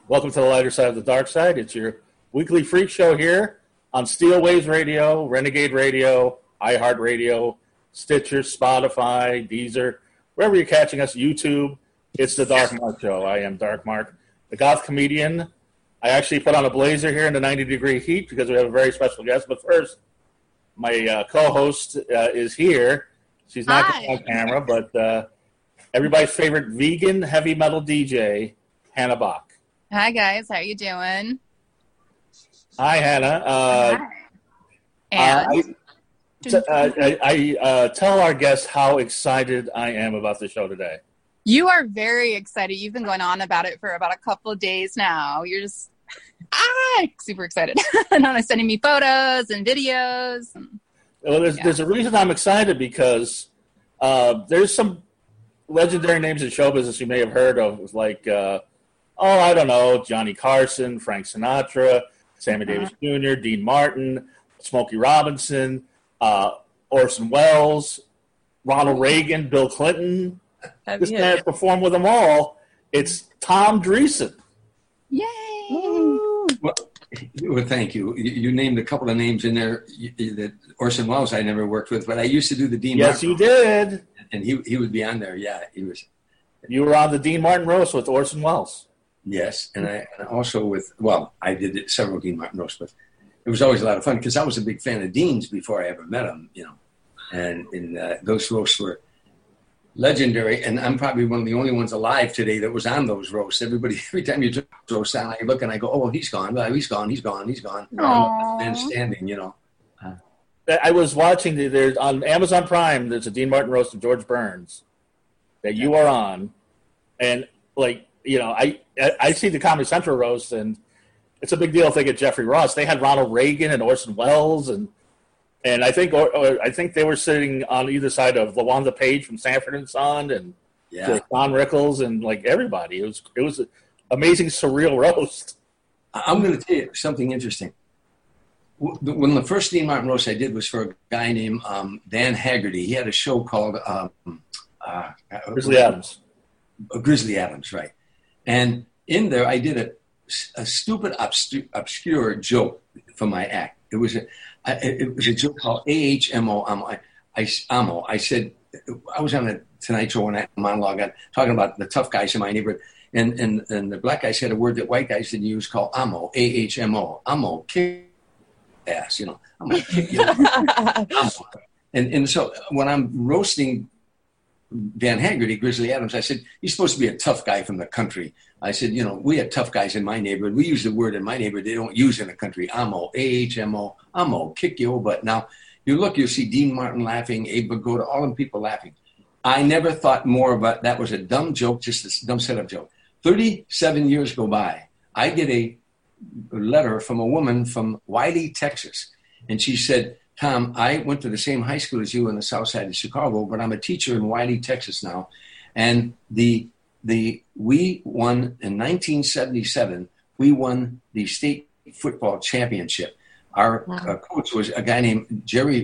Welcome to the lighter side of the dark side. It's your weekly freak show here on Steel Waves Radio, Renegade Radio, iHeartRadio, Stitcher, Spotify, Deezer, wherever you're catching us, YouTube. It's the Dark Mark Show. I am Dark Mark, the goth comedian. I actually put on a blazer here in the 90-degree heat because we have a very special guest. But first, my co-host is here. She's not on camera, but everybody's favorite vegan heavy metal DJ, Hannah Bach. Hi, guys. How you doing? Hi, Hannah. I tell our guests how excited I am about the show today. You are very excited. You've been going on about it for about a couple of days now. You're just super excited. And I'm sending me photos and videos. Well, there's a reason I'm excited because there's some legendary names in show business you may have heard of, like, I don't know, Johnny Carson, Frank Sinatra, Sammy Davis Jr., Dean Martin, Smokey Robinson, Orson Welles, Ronald Reagan, Bill Clinton. This man has performed with them all. It's Tom Dreesen. Yay! Well, thank you. You named a couple of names in there that Orson Welles I never worked with, but I used to do the Dean Martin. Yes, you did. And he would be on there. Yeah, he was. You were on the Dean Martin roast with Orson Welles. Yes, and I also I did several Dean Martin roasts, but it was always a lot of fun because I was a big fan of Dean's before I ever met him, and those roasts were legendary, and I'm probably one of the only ones alive today that was on those roasts. Every time you took roast on, I look and I go, oh, he's gone. He's gone. Man standing, I was watching, there's on Amazon Prime, there's a Dean Martin roast of George Burns that you are on, and I see the Comedy Central roast, and it's a big deal if they get Jeffrey Ross. They had Ronald Reagan and Orson Welles, and I think they were sitting on either side of LaWanda Page from Sanford and Son, and Don Rickles, and like everybody. It was an amazing, surreal roast. I'm going to tell you something interesting. When the first Dean Martin roast I did was for a guy named Dan Haggerty. He had a show called Grizzly Adams. Grizzly Adams, right. And in there, I did a stupid, obscure joke for my act. It was a joke called AHMO. I said, I was on a Tonight Show one monologue talking about the tough guys in my neighborhood. And the black guys had a word that white guys didn't use called AMO, AHMO. AMO, kick ass, I'm going to kick you. And so when I'm roasting Dan Haggerty, Grizzly Adams, I said, he's supposed to be a tough guy from the country. I said, we have tough guys in my neighborhood. We use the word in my neighborhood they don't use in the country. AMO, AHMO, AMO, kick your old butt. Now, you'll see Dean Martin laughing, Abe Vigoda, all them people laughing. I never thought more about that was a dumb joke, just a dumb setup joke. 37 years go by. I get a letter from a woman from Wiley, Texas. And she said, Tom, I went to the same high school as you in the south side of Chicago, but I'm a teacher in Wiley, Texas now. And we won in 1977, we won the state football championship. Our coach was a guy named Jerry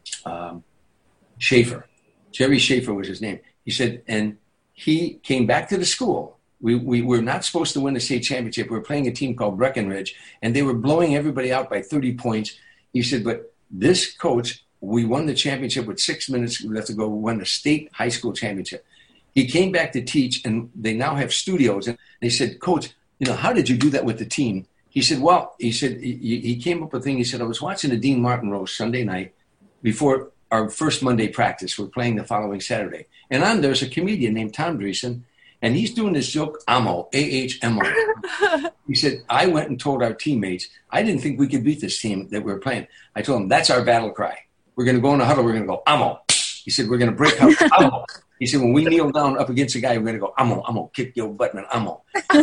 Schaefer. Jerry Schaefer was his name. He said, and he came back to the school. We were not supposed to win the state championship. We were playing a team called Breckenridge, and they were blowing everybody out by 30 points. He said, but this coach, we won the championship with 6 minutes left to go, won the state high school championship. He came back to teach, and they now have studios. And they said, Coach, how did you do that with the team? He said, he came up with a thing. He said, I was watching the Dean Martin roast Sunday night before our first Monday practice. We're playing the following Saturday. And on there's a comedian named Tom Dreesen, and he's doing this joke, AMO, AHMO. He said, I went and told our teammates, I didn't think we could beat this team that we were playing. I told them, that's our battle cry. We're going to go in the huddle. We're going to go, AMO. He said, we're going to break out, AMO. He said, when we kneel down up against a guy, we're going to go, AMO, kick your butt, man, AMO.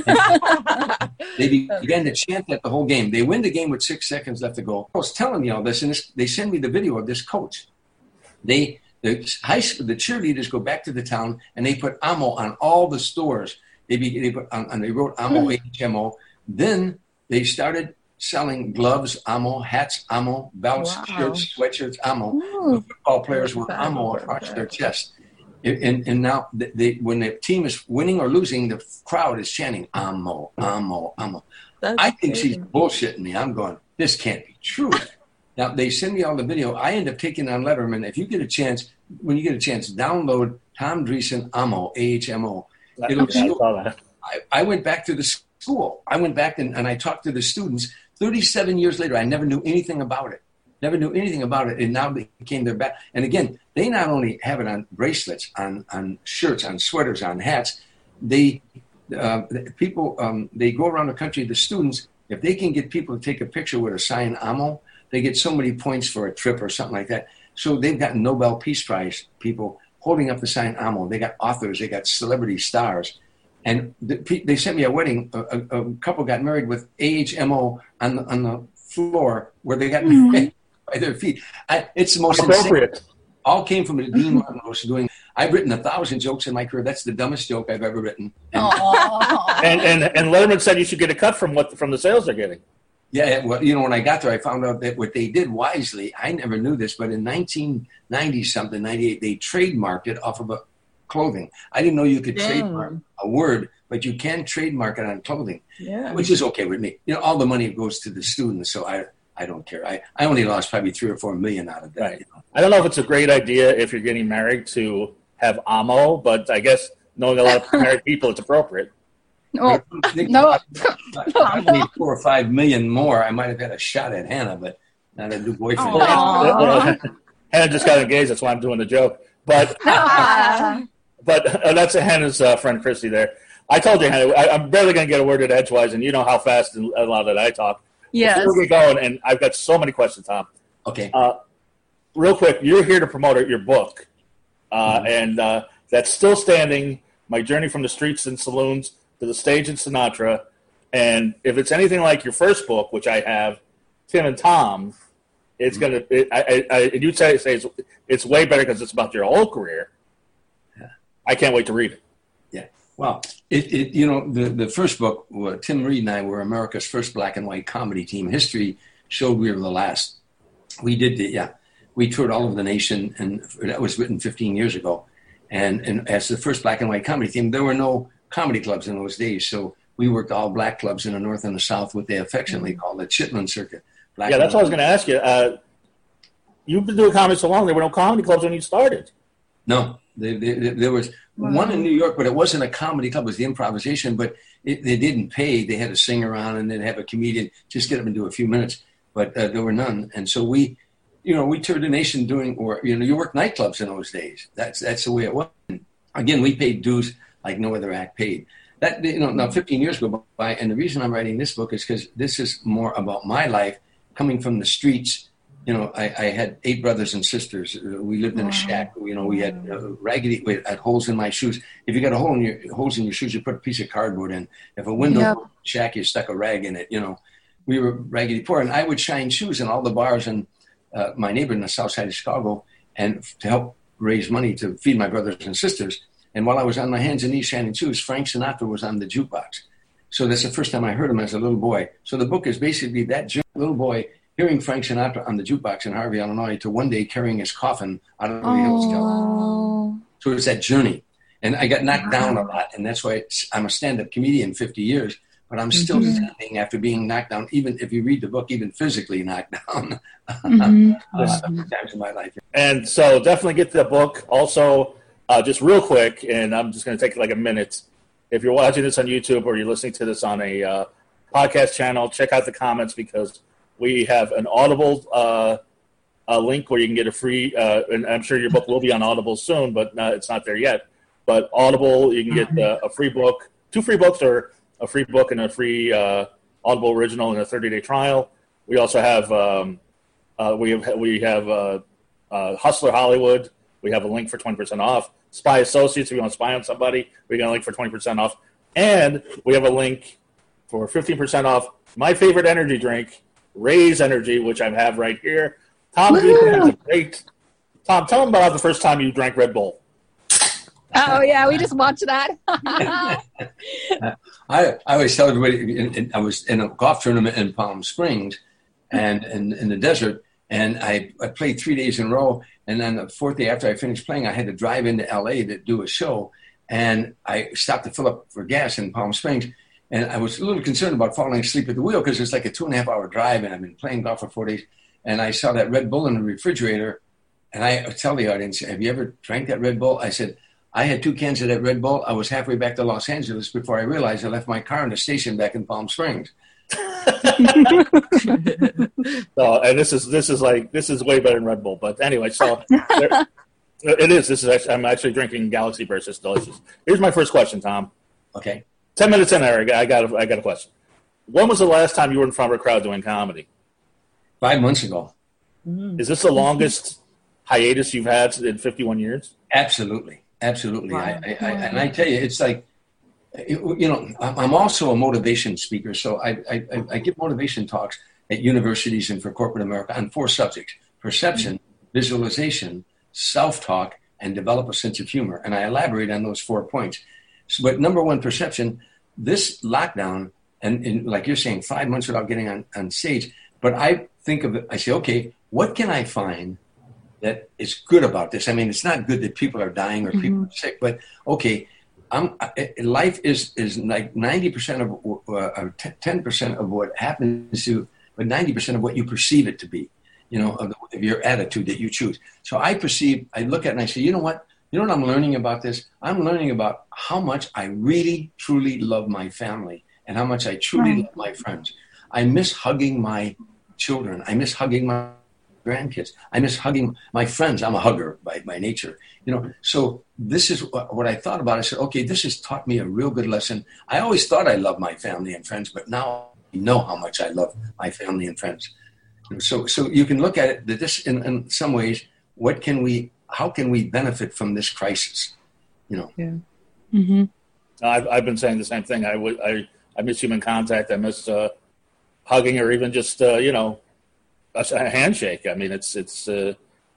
They began to chant that the whole game. They win the game with 6 seconds left to go. I was telling you all this, and they send me the video of this coach. The cheerleaders go back to the town, and they put AMO on all the stores. They wrote AMO, HMO. Then they started selling gloves, AMO, hats, AMO, belts, shirts, sweatshirts, AMO. The football players were AMO across their chest. And now when the team is winning or losing, the crowd is chanting "Amo, Amo, Amo." I think she's bullshitting me. I'm going, this can't be true. Now they send me all the video. I end up taking on Letterman. If you get a chance, when you get a chance, download Tom Dreesen Amo, AHMO. I went back to the school. I went back and I talked to the students. 37 years later, I never knew anything about it. And now they became their back. And again, they not only have it on bracelets, on shirts, on sweaters, on hats. They go around the country, the students, if they can get people to take a picture with a sign Amo, they get so many points for a trip or something like that. So they've got Nobel Peace Prize people holding up the sign Amo. They got authors, they got celebrity stars. And they sent me a wedding. A couple got married with AHMO on the floor where they got married by their feet. It's the most appropriate. Insane. All came from Dean Martin was doing. I've written 1,000 jokes in my career. That's the dumbest joke I've ever written. And Letterman said you should get a cut from the sales they're getting. Yeah, well, when I got there, I found out that what they did wisely. I never knew this, but in 1990-something, 98, they trademarked it off of a clothing. I didn't know you could trademark a word, but you can trademark it on clothing, which is okay with me. All the money goes to the students, so I don't care. I only lost probably $3 or $4 million out of that. Right. I don't know if it's a great idea if you're getting married to have Amo, but I guess knowing a lot of married people, it's appropriate. No. Probably 4 or 5 million more. I might have had a shot at Hannah, but not a new boyfriend. Hannah just got engaged. That's why I'm doing the joke. But that's Hannah's friend Christy there. I told you, Hannah, I'm barely going to get a word at edgewise, and you know how fast and a lot that I talk. Yes. Before we go, and I've got so many questions, Tom. Okay. Real quick, you're here to promote your book, and that's still standing. My journey from the streets and saloons to the stage in Sinatra. And if it's anything like your first book, which I have, Tim and Tom, it's going to, you'd say it's way better because it's about your whole career. Yeah. I can't wait to read it. Yeah. Well, the first book, Tim Reed and I were America's first black and white comedy team. History showed we were the last. We did we toured all over the nation, and that was written 15 years ago. And as the first black and white comedy team, there were no comedy clubs in those days. So we worked all black clubs in the North and the South, what they affectionately call the Chitlin Circuit. That's what I was going to ask you. You've been doing comedy so long, there were no comedy clubs when you started. No, there was one in New York, but it wasn't a comedy club. It was the improvisation, but they didn't pay. They had a singer on and they'd have a comedian just get up and do a few minutes, but there were none. And so we toured the nation doing, you worked nightclubs in those days. That's the way it was. Again, we paid dues like no other act paid. That now 15 years go by, and the reason I'm writing this book is because this is more about my life coming from the streets. I had 8 brothers and sisters. We lived in a shack. We had we had holes in my shoes. If you got holes in your shoes, you put a piece of cardboard in. If a window in the shack, you stuck a rag in it. We were raggedy poor, and I would shine shoes in all the bars in my neighborhood in the south side of Chicago, and to help raise money to feed my brothers and sisters. And while I was on my hands and knees shining shoes, Frank Sinatra was on the jukebox. So that's the first time I heard him as a little boy. So the book is basically that little boy hearing Frank Sinatra on the jukebox in Harvey, Illinois, to one day carrying his coffin out of the hills. So it's that journey. And I got knocked down a lot, and that's why I'm a stand-up comedian 50 years, but I'm still standing after being knocked down, even if you read the book, even physically knocked down times in my life. And so definitely get the book. Also, just real quick, and I'm just going to take like a minute. If you're watching this on YouTube or you're listening to this on a podcast channel, check out the comments because we have an Audible link where you can get a free, and I'm sure your book will be on Audible soon, but it's not there yet. But Audible, you can get a free book, 2 free books, or a free book and a free Audible original and a 30-day trial. We also have we have Hustler Hollywood. We have a link for 20% off. Spy Associates, if you want to spy on somebody, we got a link for 20% off. And we have a link for 15% off my favorite energy drink, Raise Energy, which I have right here. Tom, Tom, tell them about the first time you drank Red Bull. Oh, yeah, we just watched that. I always tell everybody, I was in a golf tournament in Palm Springs and in the desert, And I played 3 days in a row. And then the fourth day after I finished playing, I had to drive into LA to do a show. And I stopped to fill up for gas in Palm Springs. And I was a little concerned about falling asleep at the wheel because it's like a 2.5-hour drive. And I've been playing golf for 4 days. And I saw that Red Bull in the refrigerator. And I tell the audience, have you ever drank that Red Bull? I said, I had 2 cans of that Red Bull. I was halfway back to Los Angeles before I realized I left my car in the station back in Palm Springs. So, and this is way better than Red Bull. But anyway, so it is. This is actually, I'm actually drinking Galaxy Burst. It's delicious. Here's my first question, Tom. Okay. 10 minutes in, Eric. I got a question. When was the last time you were in front of a crowd doing comedy? 5 months ago. Is this the longest hiatus you've had in 51 years? Absolutely. Absolutely. Wow. And I tell you, it's like, you know, I'm also a motivation speaker. So I give motivation talks at universities and for corporate America on 4 subjects: perception, visualization, self-talk, and develop a sense of humor. And I elaborate on those 4 points. So, but number one, perception, this lockdown, and like you're saying, 5 months without getting on stage. But I think of it, I say, okay, what can I find that is good about this? I mean, it's not good that people are dying or people are sick, but okay, life is like 90% of 10% of what happens to, but 90% of what you perceive it to be, you know, of your attitude that you choose. So I look at it and I say, you know what I'm learning about this? I'm learning about how much I really, truly love my family and how much I truly love my friends. I miss hugging my children. I miss hugging my grandkids. I miss hugging my friends. I'm a hugger by nature, you know. So this is what I thought about. I said, okay, this has taught me a real good lesson. I always thought I loved my family and friends, but now I know how much I love my family and friends. So you can look at it that this, in some ways, how can we benefit from this crisis? You know. Yeah. Mm-hmm. I've been saying the same thing. I miss human contact. I miss hugging, or even just you know, a handshake. I mean, it's and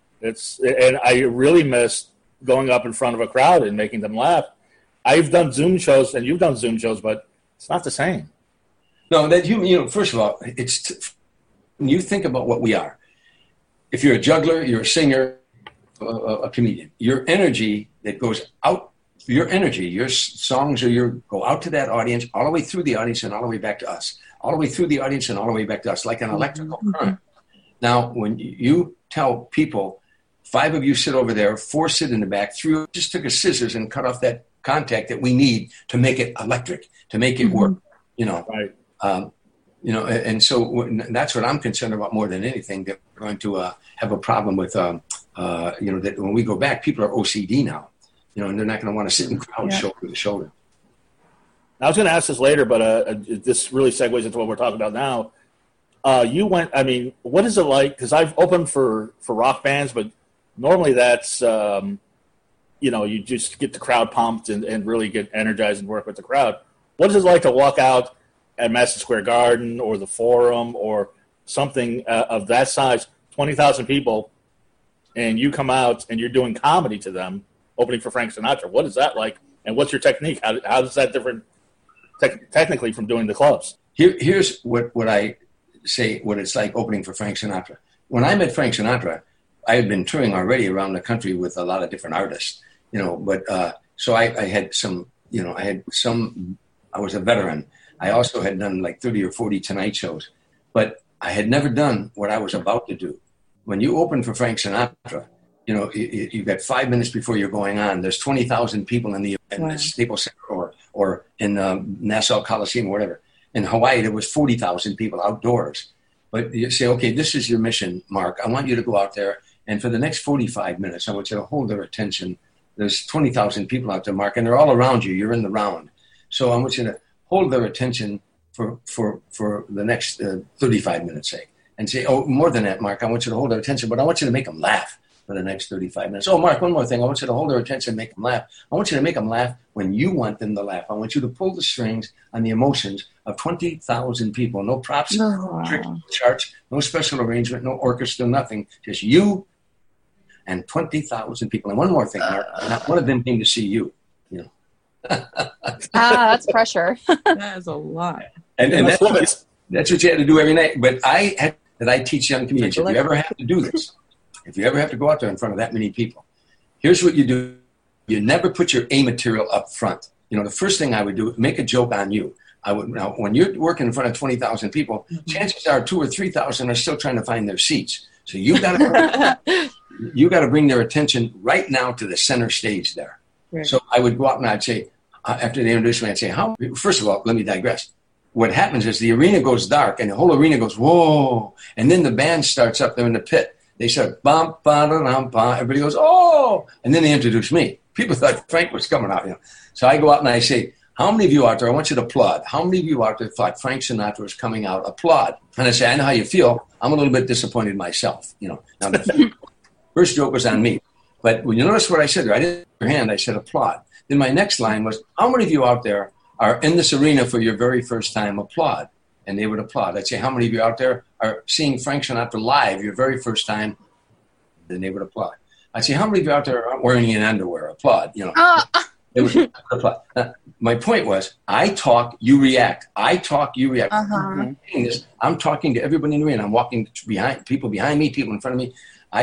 I really miss going up in front of a crowd and making them laugh. I've done Zoom shows, and you've done Zoom shows, but it's not the same. No, that you know. First of all, when you think about what we are. If you're a juggler, you're a singer, a comedian. Your energy that goes out. Your energy, your songs, go out to that audience, all the way through the audience, and all the way back to us. All the way through the audience and all the way back to us, like an electrical current. Now, when you tell people, 5 of you sit over there, 4 sit in the back, 3 just took a scissors and cut off that contact that we need to make it electric, to make it work, you know. Right. You know, and so that's what I'm concerned about more than anything, that we're going to have a problem with, you know, that when we go back, people are OCD now, you know, and they're not going to want to sit in crowds shoulder to shoulder. I was going to ask this later, but this really segues into what we're talking about now. You went, I mean, what is it like? Because I've opened for rock bands, but normally that's, you know, you just get the crowd pumped and really get energized and work with the crowd. What is it like to walk out at Madison Square Garden or the Forum or something of that size, 20,000 people, and you come out and you're doing comedy to them, opening for Frank Sinatra? What is that like? And what's your technique? How is that different technically from doing the clubs? Here's what I say, what it's like opening for Frank Sinatra. When I met Frank Sinatra, I had been touring already around the country with a lot of different artists, you know, but so I had some, you know, I was a veteran. I also had done like 30 or 40 Tonight shows, but I had never done what I was about to do. When you open for Frank Sinatra, you know, you've got 5 minutes before you're going on. There's 20,000 people in the Staples Center or in Nassau Coliseum or whatever. In Hawaii, there was 40,000 people outdoors. But you say, okay, this is your mission, Mark. I want you to go out there, and for the next 45 minutes, I want you to hold their attention. There's 20,000 people out there, Mark, and they're all around you. You're in the round. So I want you to hold their attention for the next 35 minutes, say. And say, oh, more than that, Mark, I want you to hold their attention, but I want you to make them laugh for the next 35 minutes. Oh, Mark, one more thing. I want you to hold their attention and make them laugh. I want you to make them laugh when you want them to laugh. I want you to pull the strings on the emotions of 20,000 people. No props, tricks, charts, no special arrangement, no orchestra, nothing. Just you and 20,000 people. And one more thing, Mark, not one of them came to see you. You know. That's pressure. That is a lot. And that's what you had to do every night. But I had that I teach young comedians. If you ever have to do this, if you ever have to go out there in front of that many people, here's what you do. You never put your A material up front. You know, the first thing I would do, make a joke on you. Now, when you're working in front of 20,000 people, chances are 2,000 or 3,000 are still trying to find their seats. So you got to bring their attention right now to the center stage there. Right. So I would go out and I'd say, after they introduce me, I'd say, first of all, let me digress. What happens is the arena goes dark and the whole arena goes, whoa. And then the band starts up there in the pit. They start, bum, ba, da, dum, ba. Everybody goes, oh. And then they introduce me. People thought Frank was coming out. You know. So I go out and I say, how many of you out there, I want you to applaud. How many of you out there thought Frank Sinatra was coming out? Applaud. And I say, I know how you feel. I'm a little bit disappointed myself. You know. Now, the first joke was on me. But when you notice what I said there, I didn't raise your hand, I said applaud. Then my next line was, how many of you out there are in this arena for your very first time? Applaud. And they would applaud. I'd say, how many of you out there are seeing Frank Sinatra live your very first time? Then they would applaud. I'd say, how many of you out there aren't wearing any underwear? Applaud. You know. They would applaud. My point was, I talk, you react. I talk, you react. I'm talking to everybody in the arena. I'm walking behind people behind me, people in front of me.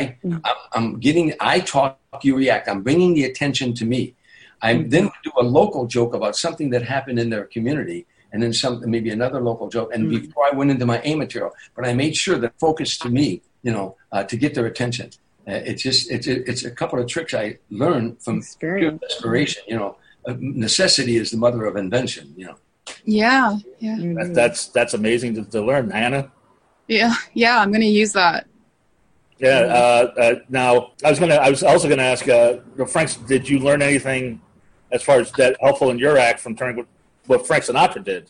I talk, you react. I'm bringing the attention to me. I then do a local joke about something that happened in their community, and then maybe another local joke. And before I went into my A material, but I made sure that focused to me, you know, to get their attention. It's a couple of tricks I learned from pure desperation. You know, necessity is the mother of invention. You know. Yeah. That's amazing to learn, Hannah. Yeah. I'm going to use that. Yeah. Now, I was also going to ask, Frank, did you learn anything as far as that helpful in your act from turning what Frank Sinatra did?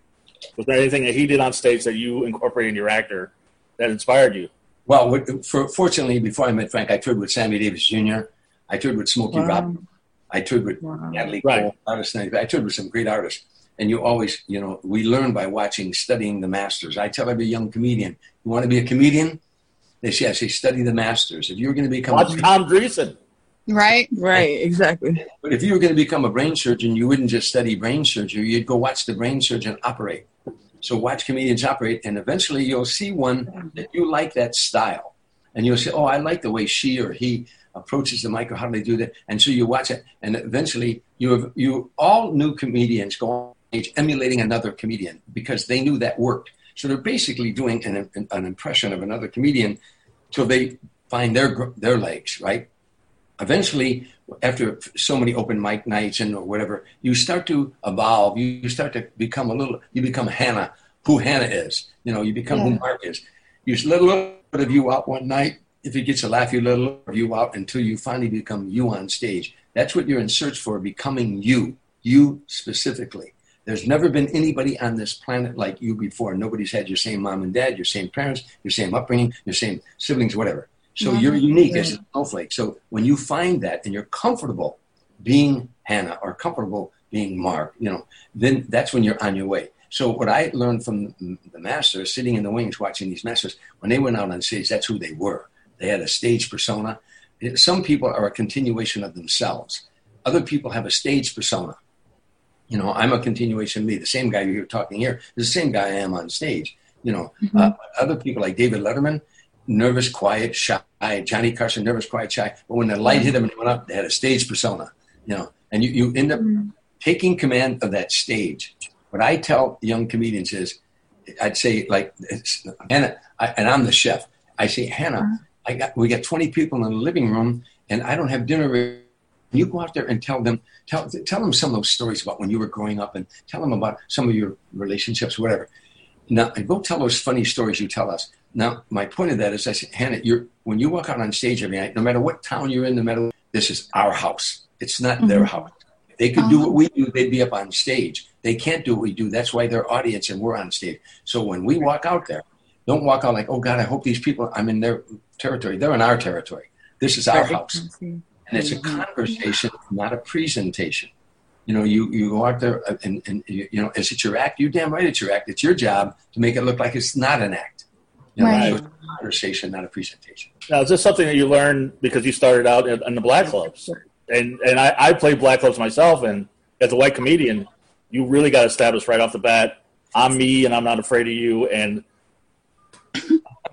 Was there anything that he did on stage that you incorporated in your actor that inspired you? Well, fortunately, before I met Frank, I toured with Sammy Davis Jr. I toured with Smokey Robinson. I toured with Natalie Cole. I toured with some great artists. And you always, you know, we learn by watching, studying the masters. I tell every young comedian, you want to be a comedian? I say, study the masters. If you're going to become watch Tom Dreesen. Right, exactly. But if you were going to become a brain surgeon, you wouldn't just study brain surgery. You'd go watch the brain surgeon operate. So watch comedians operate, and eventually you'll see one that you like that style. And you'll say, oh, I like the way she or he approaches the mic, or how do they do that? And so you watch it, and eventually you all new comedians go on stage emulating another comedian because they knew that worked. So they're basically doing an impression of another comedian till they find their legs, right? Eventually, after so many open mic nights and or whatever, you start to evolve. You start to become you become Hannah, who Hannah is. You know, you become who Mark is. You let a little bit of you out one night. If he gets a laugh, you let a little bit of you out until you finally become you on stage. That's what you're in search for, becoming you specifically. There's never been anybody on this planet like you before. Nobody's had your same mom and dad, your same parents, your same upbringing, your same siblings, whatever. So you're unique as a snowflake. So when you find that and you're comfortable being Hannah or comfortable being Mark, you know, then that's when you're on your way. So what I learned from the masters, sitting in the wings watching these masters, when they went out on stage, that's who they were. They had a stage persona. Some people are a continuation of themselves. Other people have a stage persona. You know, I'm a continuation of me. The same guy you're talking here is the same guy I am on stage. You know, other people like David Letterman, nervous, quiet, shy. Johnny Carson, nervous, quiet, shy. But when the light hit them and they went up, they had a stage persona, you know. And you end up taking command of that stage. What I tell young comedians is, I'd say, like, Hannah, and I'm the chef. I say, Hannah, we got 20 people in the living room, and I don't have dinner. You go out there and tell them some of those stories about when you were growing up, and tell them about some of your relationships, whatever. Now, go tell those funny stories you tell us. Now, my point of that is, I said, Hannah, when you walk out on stage every night, no matter what town you're in, no matter what, this is our house. It's not their house. If they could do what we do, they'd be up on stage. They can't do what we do. That's why they're audience and we're on stage. So when we walk out there, don't walk out like, oh, God, I hope these people, I'm in their territory. They're in our territory. This is our house. And it's a conversation, not a presentation. You know, you go out there and you know, is it your act? You're damn right it's your act. It's your job to make it look like it's not an act. You know, so it's a conversation, not a presentation. Now, is this something that you learned because you started out in the black clubs? And I played black clubs myself, and as a white comedian, you really got established right off the bat, I'm me and I'm not afraid of you. And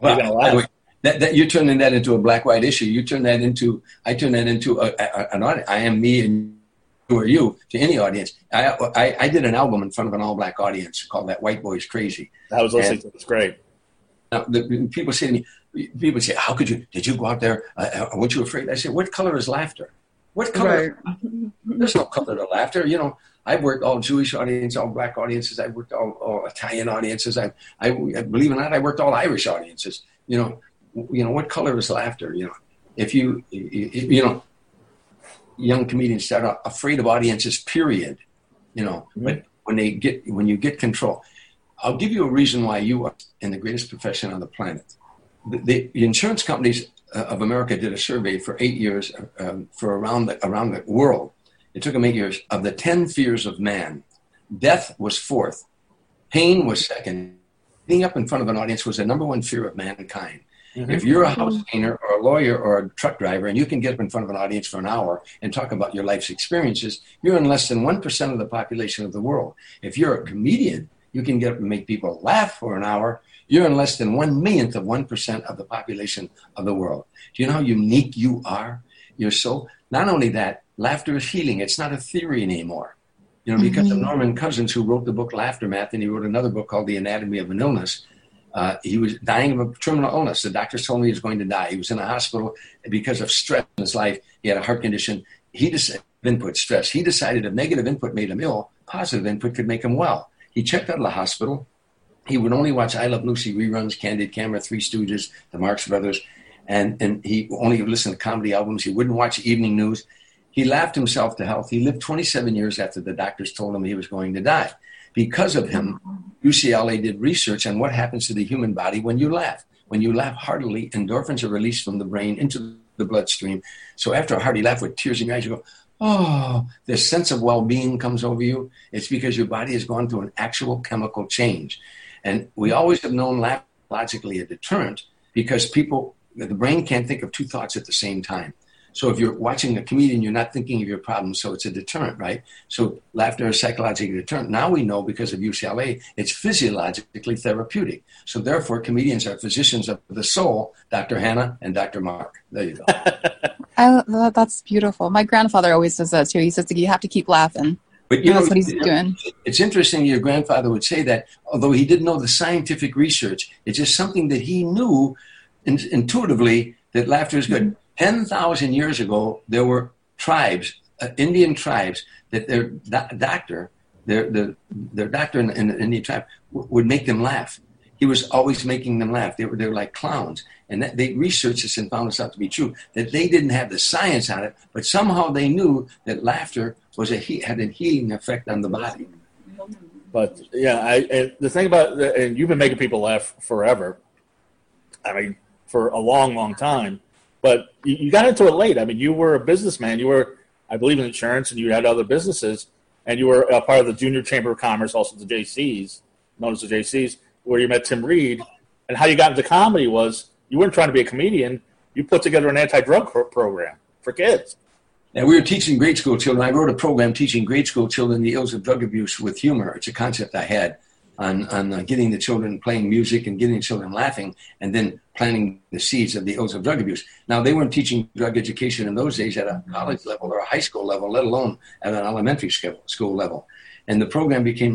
You're gonna laugh. That you're turning that into a black-white issue. I turn that into an audience. I am me and who are you to any audience. I did an album in front of an all-black audience called That White Boy's Crazy. I was listening to it. It's great. Now, people say to me, how could you, did you go out there? Weren't you afraid? I said, what color is laughter? What color? Right. There's no color to laughter. You know, I've worked all Jewish audiences, all black audiences. I've worked all Italian audiences. I believe it or not, I worked all Irish audiences. You know, what color is laughter? You know, if you young comedians start out afraid of audiences, period. You know, but when you get control, I'll give you a reason why you are in the greatest profession on the planet. The insurance companies of America did a survey for 8 years for around the world. It took them 8 years. Of the 10 fears of man, death was fourth, pain was second. Being up in front of an audience was the number one fear of mankind. Mm-hmm. If you're a house painter or a lawyer or a truck driver and you can get up in front of an audience for an hour and talk about your life's experiences, you're in less than 1% of the population of the world. If you're a comedian, you can get up and make people laugh for an hour. You're in less than 1/1,000,000th of 1% of the population of the world. Do you know how unique you are? You're so, not only that, laughter is healing. It's not a theory anymore. You know, because of Norman Cousins, who wrote the book Laughtermath, and he wrote another book called The Anatomy of an Illness. He was dying of a terminal illness. The doctors told him he was going to die. He was in a hospital because of stress in his life. He had a heart condition. He decided input stress. He decided if negative input made him ill, positive input could make him well. He checked out of the hospital. He would only watch I Love Lucy reruns, Candid Camera, Three Stooges, the Marx Brothers, and he only listened to comedy albums. He wouldn't watch evening news. He laughed himself to health. He lived 27 years after the doctors told him he was going to die. Because of him, UCLA did research on what happens to the human body when you laugh. When you laugh heartily, endorphins are released from the brain into the bloodstream. So after a hearty laugh with tears in your eyes, you go, oh, this sense of well-being comes over you. It's because your body has gone through an actual chemical change. And we always have known laughter logically a deterrent because the brain can't think of two thoughts at the same time. So if you're watching a comedian, you're not thinking of your problems, so it's a deterrent, right? So laughter is psychologically deterrent. Now we know because of UCLA, it's physiologically therapeutic. So therefore, comedians are physicians of the soul, Dr. Hannah and Dr. Mark. There you go. That's beautiful. My grandfather always does that too. He says you have to keep laughing. But that's what he's doing. It's interesting your grandfather would say that, although he didn't know the scientific research, it's just something that he knew intuitively that laughter is good. 10,000 years ago, there were tribes, Indian tribes, that their doctor in the Indian tribe would make them laugh. He was always making them laugh. They were like clowns. And they researched this and found this out to be true, that they didn't have the science on it, but somehow they knew that laughter had a healing effect on the body. But, yeah, the thing about – and you've been making people laugh forever. I mean, for a long, long time. But you got into it late. I mean, you were a businessman. You were, I believe, in insurance, and you had other businesses. And you were a part of the Junior Chamber of Commerce, also the JCs, known as the JCs, where you met Tim Reed. And how you got into comedy was you weren't trying to be a comedian. You put together an anti-drug program for kids. And we were teaching grade school children. I wrote a program teaching grade school children the ills of drug abuse with humor. It's a concept I had on getting the children playing music and getting the children laughing, and then planting the seeds of the ills of drug abuse. Now, they weren't teaching drug education in those days at a college level or a high school level, let alone at an elementary school level. And the program became,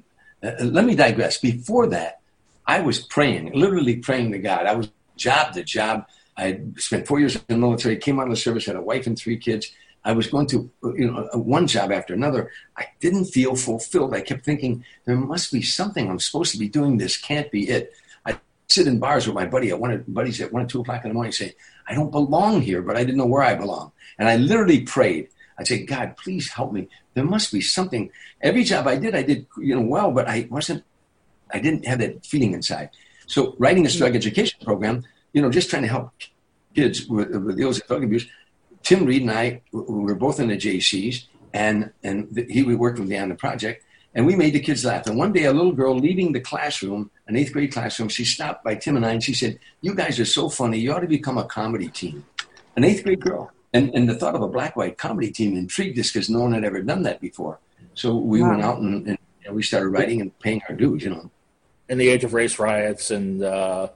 let me digress. Before that, I was praying, literally praying to God. I was job to job. I had spent 4 years in the military, came out of the service, had a wife and 3 kids. I was going to, one job after another. I didn't feel fulfilled. I kept thinking, there must be something I'm supposed to be doing. This can't be it. I sit in bars with my buddies at 1 or 2 o'clock in the morning and say, I don't belong here, but I didn't know where I belong. And I literally prayed. I'd say, God, please help me. There must be something. Every job I did well, but I didn't have that feeling inside. So writing this drug education program, just trying to help kids with the ills of drug abuse. Tim Reed and I were both in the JCs, and we worked with me on the project, and we made the kids laugh. And one day, a little girl leaving the classroom, an 8th grade classroom, she stopped by Tim and I, and she said, you guys are so funny. You ought to become a comedy team. An 8th grade girl. And the thought of a black-white comedy team intrigued us because no one had ever done that before. So we went out and we started writing and paying our dues, In the age of race riots and,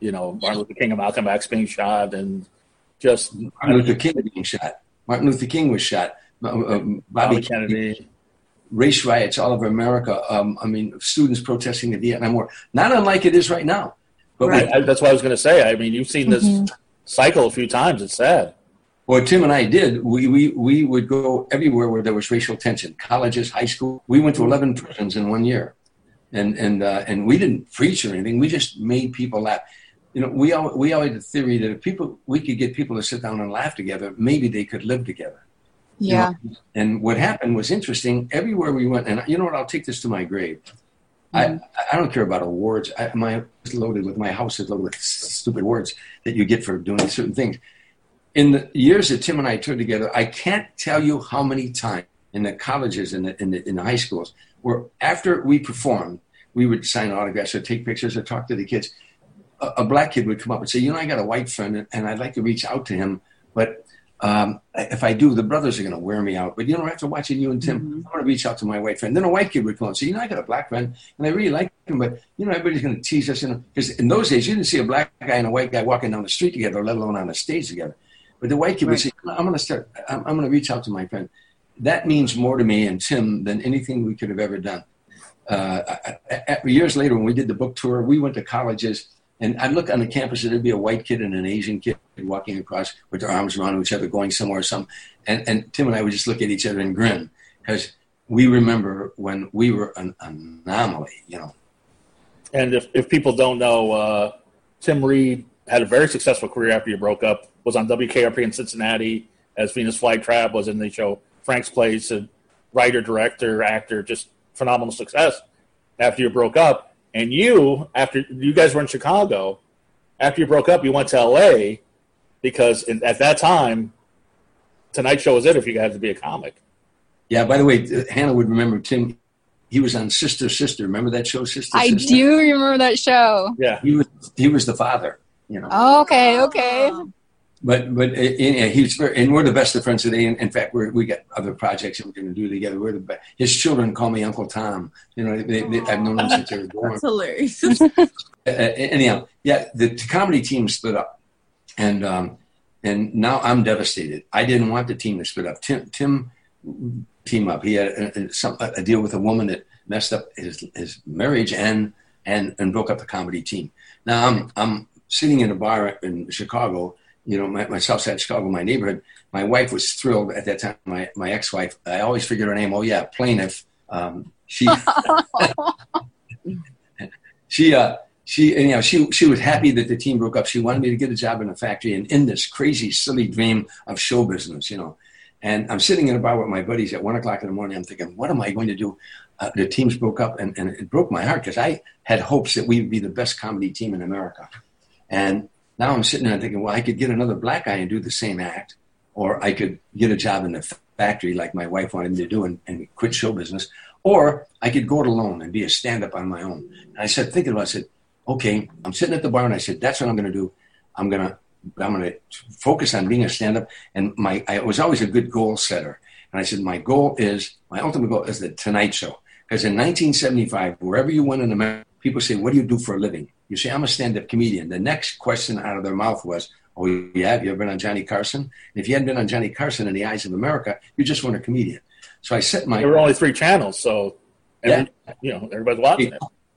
Martin Luther King and Malcolm X being shot, and just Martin Luther King being shot. Martin Luther King was shot. Bobby Kennedy. Race riots all over America. Students protesting the Vietnam War. Not unlike it is right now. But that's what I was going to say. I mean, you've seen this cycle a few times. It's sad. What Tim and I did, we would go everywhere where there was racial tension. Colleges, high school. We went to 11 prisons in 1 year. And we didn't preach or anything. We just made people laugh. We always had the theory that if we could get people to sit down and laugh together, maybe they could live together. Yeah. And what happened was interesting. Everywhere we went, and you know what? I'll take this to my grave. I don't care about awards. My house is loaded with stupid words that you get for doing certain things. In the years that Tim and I toured together, I can't tell you how many times in the colleges and in the high schools where after we performed, we would sign autographs or take pictures or talk to the kids. A black kid would come up and say, I got a white friend and I'd like to reach out to him, but if I do, the brothers are going to wear me out. But, after watching you and Tim, I want to reach out to my white friend. Then a white kid would come and say, I got a black friend, and I really like him, but, everybody's going to tease us. Because in those days, you didn't see a black guy and a white guy walking down the street together, let alone on a stage together. But the white kid would say, I'm going to reach out to my friend. That means more to me and Tim than anything we could have ever done. Years later, when we did the book tour, we went to colleges. And I'd look on the campus, and there'd be a white kid and an Asian kid walking across with their arms around each other, going somewhere or something. And Tim and I would just look at each other and grin because we remember when we were an anomaly, And if people don't know, Tim Reed had a very successful career after you broke up, was on WKRP in Cincinnati as Venus Flytrap, was in the show Frank's Place, a writer, director, actor, just phenomenal success after you broke up. And after you guys were in Chicago, after you broke up, you went to L.A. because at that time, Tonight Show was it if you had to be a comic. Yeah, by the way, Hannah would remember Tim. He was on Sister Sister. Remember that show, Sister I Sister? do remember that show. Yeah. He was the father, Okay. But he's very, and we're the best of friends today. In fact, we got other projects that we're going to do together. We're the best. His children call me Uncle Tom. I've known them since they were born. That's hilarious. Anyhow, the comedy team split up, and now I'm devastated. I didn't want the team to split up. Tim team up. He had a deal with a woman that messed up his marriage and broke up the comedy team. Now I'm sitting in a bar in Chicago. My South Side Chicago, my neighborhood. My wife was thrilled at that time. My ex-wife, I always figured her name. Oh yeah, Plaintiff. She was happy that the team broke up. She wanted me to get a job in a factory and in this crazy, silly dream of show business, And I'm sitting in a bar with my buddies at 1:00 in the morning. I'm thinking, what am I going to do? The teams broke up, and it broke my heart because I had hopes that we would be the best comedy team in America. And now I'm sitting there thinking, well, I could get another black guy and do the same act, or I could get a job in the factory like my wife wanted me to do and quit show business, or I could go it alone and be a stand-up on my own. And I said, thinking about it, I said, okay, I'm sitting at the bar, and I said, that's what I'm going to do. I'm going to focus on being a stand-up. And I was always a good goal setter. And I said, my ultimate goal is the Tonight Show. Because in 1975, wherever you went in America, people say, what do you do for a living? You say, I'm a stand-up comedian. The next question out of their mouth was, oh, yeah, have you ever been on Johnny Carson? And if you hadn't been on Johnny Carson in the eyes of America, you just weren't a comedian. So I set there were only 3 channels, so everybody's watching it.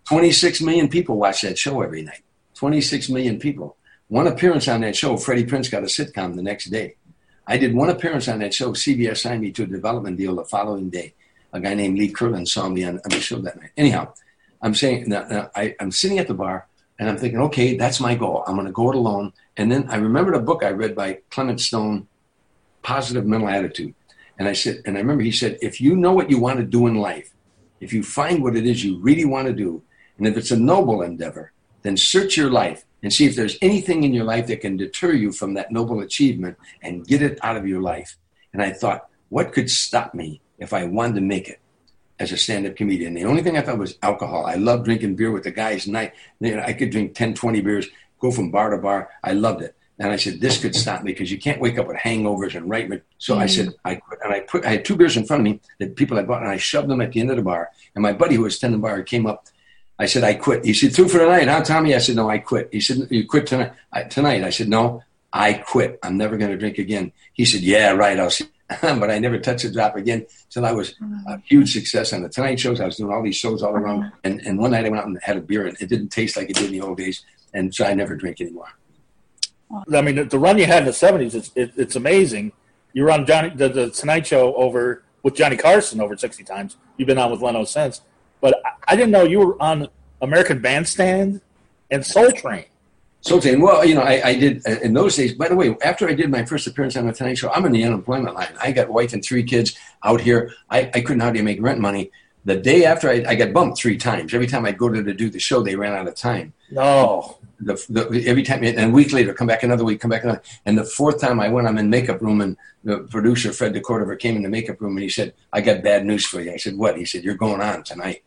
26 million people watch that show every night. 26 million people. One appearance on that show, Freddie Prinze got a sitcom the next day. I did one appearance on that show. CBS signed me to a development deal the following day. A guy named Lee Curlin saw me on the show that night. Anyhow, I'm saying, I'm sitting at the bar, and I'm thinking, okay, that's my goal. I'm going to go it alone. And then I remembered a book I read by Clement Stone, Positive Mental Attitude. And I remember he said, if you know what you want to do in life, if you find what it is you really want to do, and if it's a noble endeavor, then search your life and see if there's anything in your life that can deter you from that noble achievement and get it out of your life. And I thought, what could stop me if I wanted to make it as a stand-up comedian? The only thing I thought was alcohol. I loved drinking beer with the guys. And I could drink 10, 20 beers, go from bar to bar. I loved it. And I said, this could stop me because you can't wake up with hangovers and write. So I said, I had 2 beers in front of me that people had bought, and I shoved them at the end of the bar. And my buddy who was tending the bar came up I said, I quit. He said, through for the night, huh, Tommy? I said, no, I quit. He said, you quit tonight? Tonight. I said, no, I quit. I'm never going to drink again. He said, yeah, right. I'll see. But I never touched a drop again until I was a huge success on the Tonight shows. I was doing all these shows all around. And one night I went out and had a beer, and it didn't taste like it did in the old days. And so I never drink anymore. I mean, the run you had in the 70s, it's amazing. You were on the Tonight Show over with Johnny Carson over 60 times. You've been on with Leno since. But I didn't know you were on American Bandstand and Soul Train. Soul Train. Well, I did in those days. By the way, after I did my first appearance on the Tonight Show, I'm in the unemployment line. I got wife and 3 kids out here. I couldn't hardly make rent money. The day after, I got bumped 3 times. Every time I'd go to do the show, they ran out of time. No. Every time, and a week later, come back another week, come back another. And the 4th time I went, I'm in makeup room, and the producer, Fred DeCordova, came in the makeup room, and he said, I got bad news for you. I said, what? He said, you're going on tonight.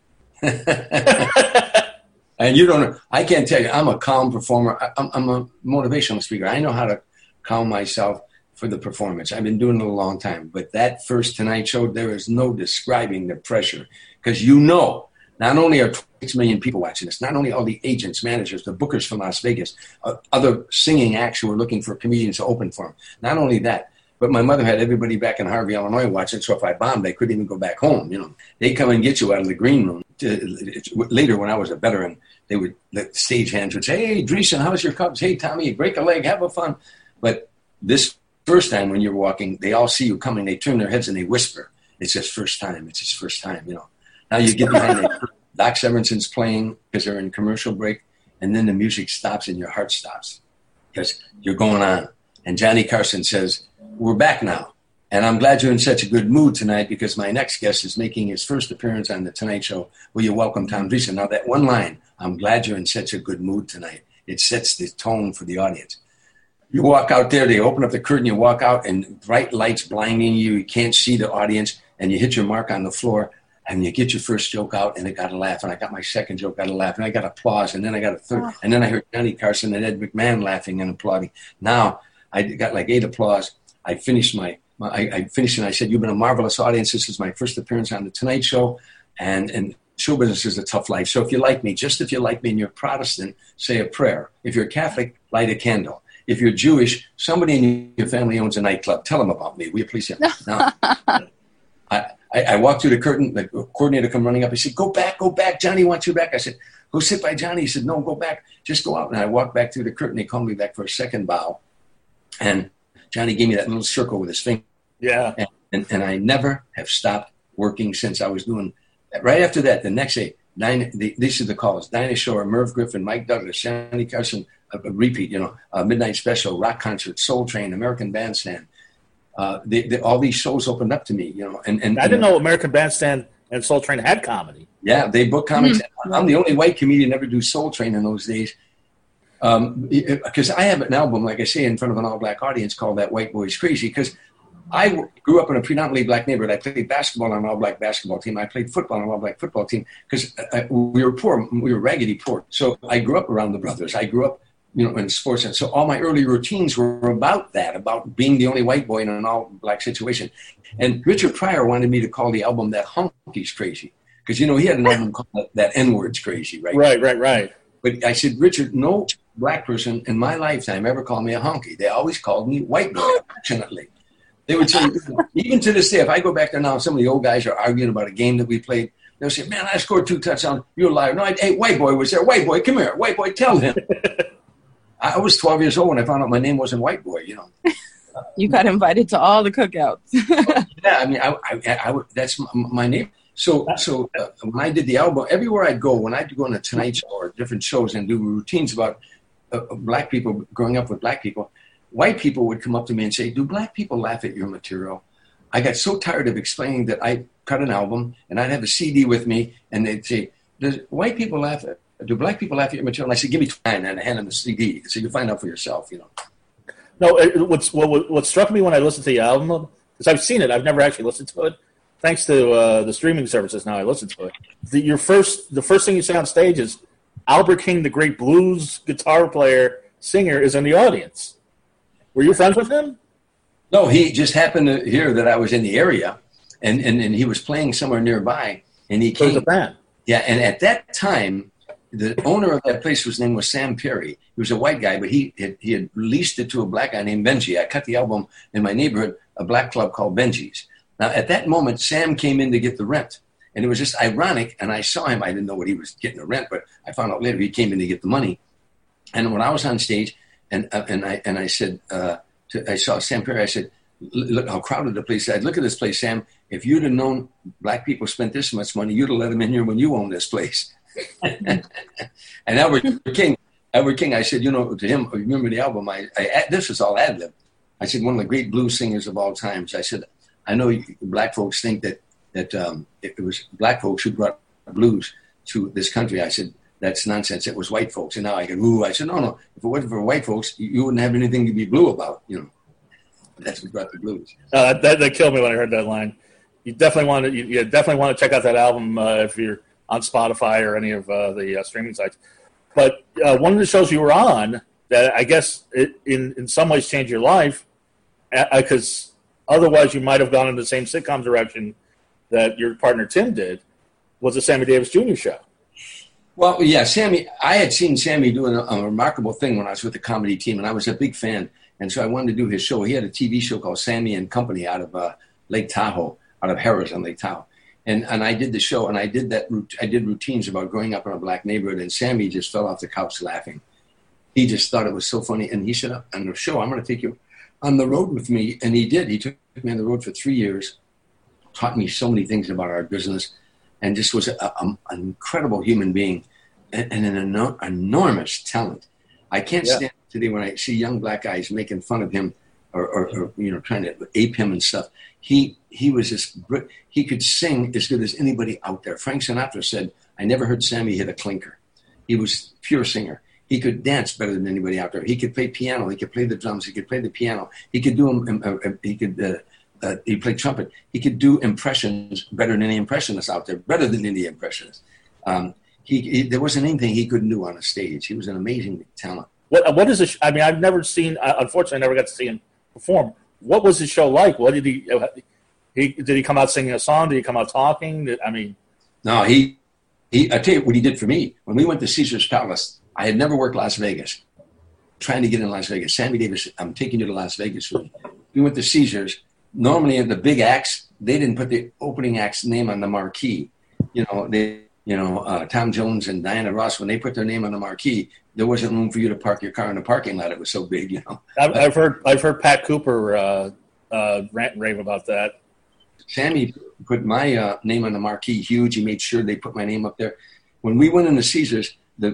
And you don't know, I can't tell you, I'm a calm performer. I'm a motivational speaker. I know how to calm myself for the performance. I've been doing it a long time. But that first Tonight Show, there is no describing the pressure. Because not only are 6 million people watching this, not only all the agents, managers, the bookers from Las Vegas, other singing acts who are looking for comedians to open for them. Not only that, but my mother had everybody back in Harvey, Illinois watching, so if I bombed, they couldn't even go back home. They come and get you out of the green room. Later, when I was a veteran, the stagehands would say, hey, Dreesen, how's your Cubs? Hey, Tommy, you break a leg, have a fun. But this first time when you're walking, they all see you coming, they turn their heads and they whisper, it's his first time, it's his first time, Now you get behind it. Doc Severinsen's playing because they're in commercial break, and then the music stops and your heart stops because you're going on. And Johnny Carson says, we're back now. And I'm glad you're in such a good mood tonight because my next guest is making his first appearance on the Tonight Show. Will you welcome Tom Dreesen? Now that one line, I'm glad you're in such a good mood tonight. It sets the tone for the audience. You walk out there, they open up the curtain, you walk out, and bright lights blinding you. You can't see the audience, and you hit your mark on the floor, and you get your first joke out, and it got a laugh. And I got my second joke, got a laugh, and I got applause, and then I got a third. And then I heard Johnny Carson and Ed McMahon laughing and applauding. Now I got like 8 applause. I finished I finished and I said, you've been a marvelous audience. This is my first appearance on the Tonight Show, and show business is a tough life. So if you like me, and you're Protestant, say a prayer. If you're Catholic, light a candle. If you're Jewish, somebody in your family owns a nightclub. Tell them about me. Will you please hear? Now, I walked through the curtain. The coordinator come running up. He said, go back. Johnny wants you back. I said, go sit by Johnny. He said, no, go back. Just go out. And I walked back through the curtain. They called me back for a second bow. And Johnny gave me that little circle with his finger. Yeah. And I never have stopped working since I was doing that. Right after that, the next day, these are the calls. Dinah Shore, Merv Griffin, Mike Douglas, Johnny Carson, a repeat, Midnight Special, Rock Concert, Soul Train, American Bandstand. All these shows opened up to me, And I didn't know American Bandstand and Soul Train had comedy. Yeah, they book comics. Mm-hmm. I'm the only white comedian ever do Soul Train in those days. Because I have an album, like I say, in front of an all-black audience called That White Boy's Crazy, because I grew up in a predominantly black neighborhood. I played basketball on an all-black basketball team. I played football on an all-black football team because we were poor. We were raggedy poor. So I grew up around the brothers. I grew up, in sports. And so all my early routines were about that, about being the only white boy in an all-black situation. And Richard Pryor wanted me to call the album That Hunky's Crazy because, he had an album called That N-Word's Crazy, right? Right. But I said, Richard, no black person in my lifetime ever called me a hunky. They always called me white boy, affectionately. They would say, even to this day, if I go back there now, some of the old guys are arguing about a game that we played. They'll say, man, I scored 2 touchdowns. You're a liar. No, hey, white boy was there. White boy, come here. White boy, tell him. I was 12 years old when I found out my name wasn't white boy, You got invited to all the cookouts. Yeah, I mean, I that's my name. So when I did the album, everywhere I'd go, when I'd go on a Tonight Show or different shows and do routines about black people, growing up with black people, white people would come up to me and say, do black people laugh at your material? I got so tired of explaining that I cut an album and I'd have a CD with me and they'd say, do black people laugh at your material? And I said, give me time, and I hand them the CD. So you find out for yourself, No, what struck me when I listened to the album, because I've seen it, I've never actually listened to it. Thanks to the streaming services now, I listen to it. The first thing you say on stage is Albert King, the great blues guitar player, singer, is in the audience. Were you friends with him? No, he just happened to hear that I was in the area, and he was playing somewhere nearby, and he came. The band. Yeah, and at that time, the owner of that place, his name was Sam Perry. He was a white guy, but he had leased it to a black guy named Benji. I cut the album in my neighborhood, a black club called Benji's. Now, at that moment, Sam came in to get the rent. And it was just ironic, and I saw him. I didn't know what he was getting the rent, but I found out later he came in to get the money. And when I was on stage, and I said, I saw Sam Perry, I said, look how crowded the place is. I said, look at this place, Sam. If you'd have known black people spent this much money, you'd have let them in here when you owned this place. And Albert King, I said, to him, remember the album? This was all ad-lib. I said, one of the great blues singers of all times. I said, I know black folks think that it was black folks who brought blues to this country. I said, that's nonsense. It was white folks. And now I go, ooh. I said, no. If it wasn't for white folks, you wouldn't have anything to be blue about. That's what brought the blues. That killed me when I heard that line. You definitely want to check out that album if you're on Spotify or any of the streaming sites. But one of the shows you were on that I guess it, in some ways changed your life, because otherwise you might have gone in the same sitcom direction that your partner Tim did, was the Sammy Davis Jr. show. Well, yeah, Sammy. I had seen Sammy doing a remarkable thing when I was with the comedy team, and I was a big fan. And so I wanted to do his show. He had a TV show called Sammy and Company out of Lake Tahoe, out of Harris on Lake Tahoe. And I did the show, and I did routines about growing up in a black neighborhood, and Sammy just fell off the couch laughing. He just thought it was so funny. And he said, on the show, I'm going to take you on the road with me. And he did. He took me on the road for 3 years, taught me so many things about our business, and just was an incredible human being and an enormous talent. I can't stand today when I see young black guys making fun of him or trying to ape him and stuff. He was just, he could sing as good as anybody out there. Frank Sinatra said, I never heard Sammy hit a clinker. He was a pure singer. He could dance better than anybody out there. He could play piano. He could play the drums. He could play the piano. He could do he played trumpet. He could do impressions better than any impressionist out there, better than any impressionist. There wasn't anything he couldn't do on a stage. He was an amazing talent. What is this? I mean, I've never seen. Unfortunately, I never got to see him perform. What was his show like? What did he? Did he come out singing a song? Did he come out talking? No. I tell you what he did for me. When we went to Caesar's Palace, I had never worked Las Vegas. Trying to get in Las Vegas, Sammy Davis, I'm taking you to Las Vegas with me. We went to Caesar's. Normally, in the big acts, they didn't put the opening act's name on the marquee. Tom Jones and Diana Ross, when they put their name on the marquee, there wasn't room for you to park your car in the parking lot. It was so big, I've heard Pat Cooper rant and rave about that. Sammy put my name on the marquee huge. He made sure they put my name up there. When we went into Caesars,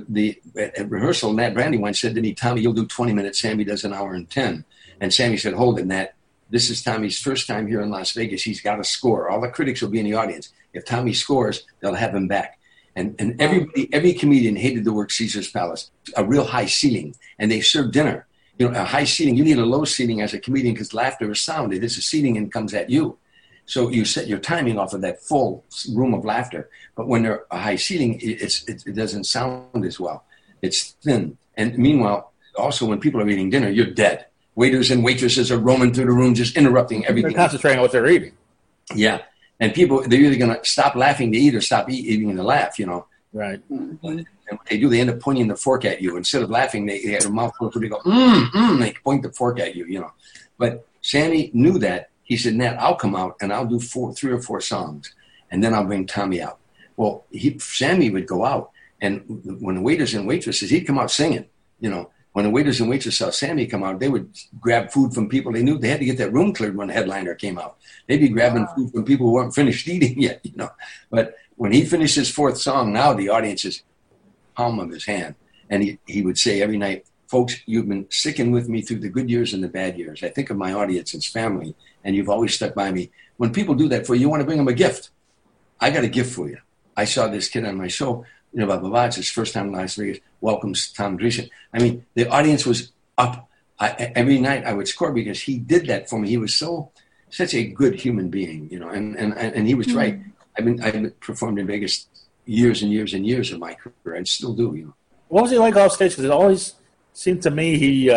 at rehearsal, Nat Brandywine said to me, Tommy, you'll do 20 minutes. Sammy does an hour and 10. And Sammy said, hold it, Nat. This is Tommy's first time here in Las Vegas. He's got to score. All the critics will be in the audience. If Tommy scores, they'll have him back. And every comedian hated to work Caesar's Palace, a real high ceiling. And they serve dinner. A high ceiling, you need a low ceiling as a comedian because laughter is sound. It is a ceiling and comes at you. So you set your timing off of that full room of laughter. But when they're a high ceiling, it doesn't sound as well. It's thin. And meanwhile, also when people are eating dinner, you're dead. Waiters and waitresses are roaming through the room, just interrupting everything. They're concentrating on what they're eating. Yeah. And people, they're either going to stop laughing to eat or stop eating to laugh, Right. And what they do, they end up pointing the fork at you. Instead of laughing, they have a mouthful, so they go, they point the fork at you, But Sammy knew that. He said, Nat, I'll come out and I'll do 3 or 4 songs, and then I'll bring Tommy out. Well, Sammy would go out, and when the waiters and waitresses, he'd come out singing, When the waiters and waitresses saw Sammy come out, they would grab food from people. They knew they had to get that room cleared when the headliner came out. They'd be grabbing food from people who weren't finished eating yet, But when he finished his 4th song, now the audience is palm of his hand. And he would say every night, folks, you've been sticking with me through the good years and the bad years. I think of my audience as family, and you've always stuck by me. When people do that for you, you want to bring them a gift. I got a gift for you. I saw this kid on my show, it's his first time in Las Vegas, welcomes Tom Dreesen. I mean, the audience was up. Every night I would score because he did that for me. He was such a good human being, and he was right. I've performed in Vegas years and years and years of my career, and still do, What was he like off stage? Because it always seemed to me he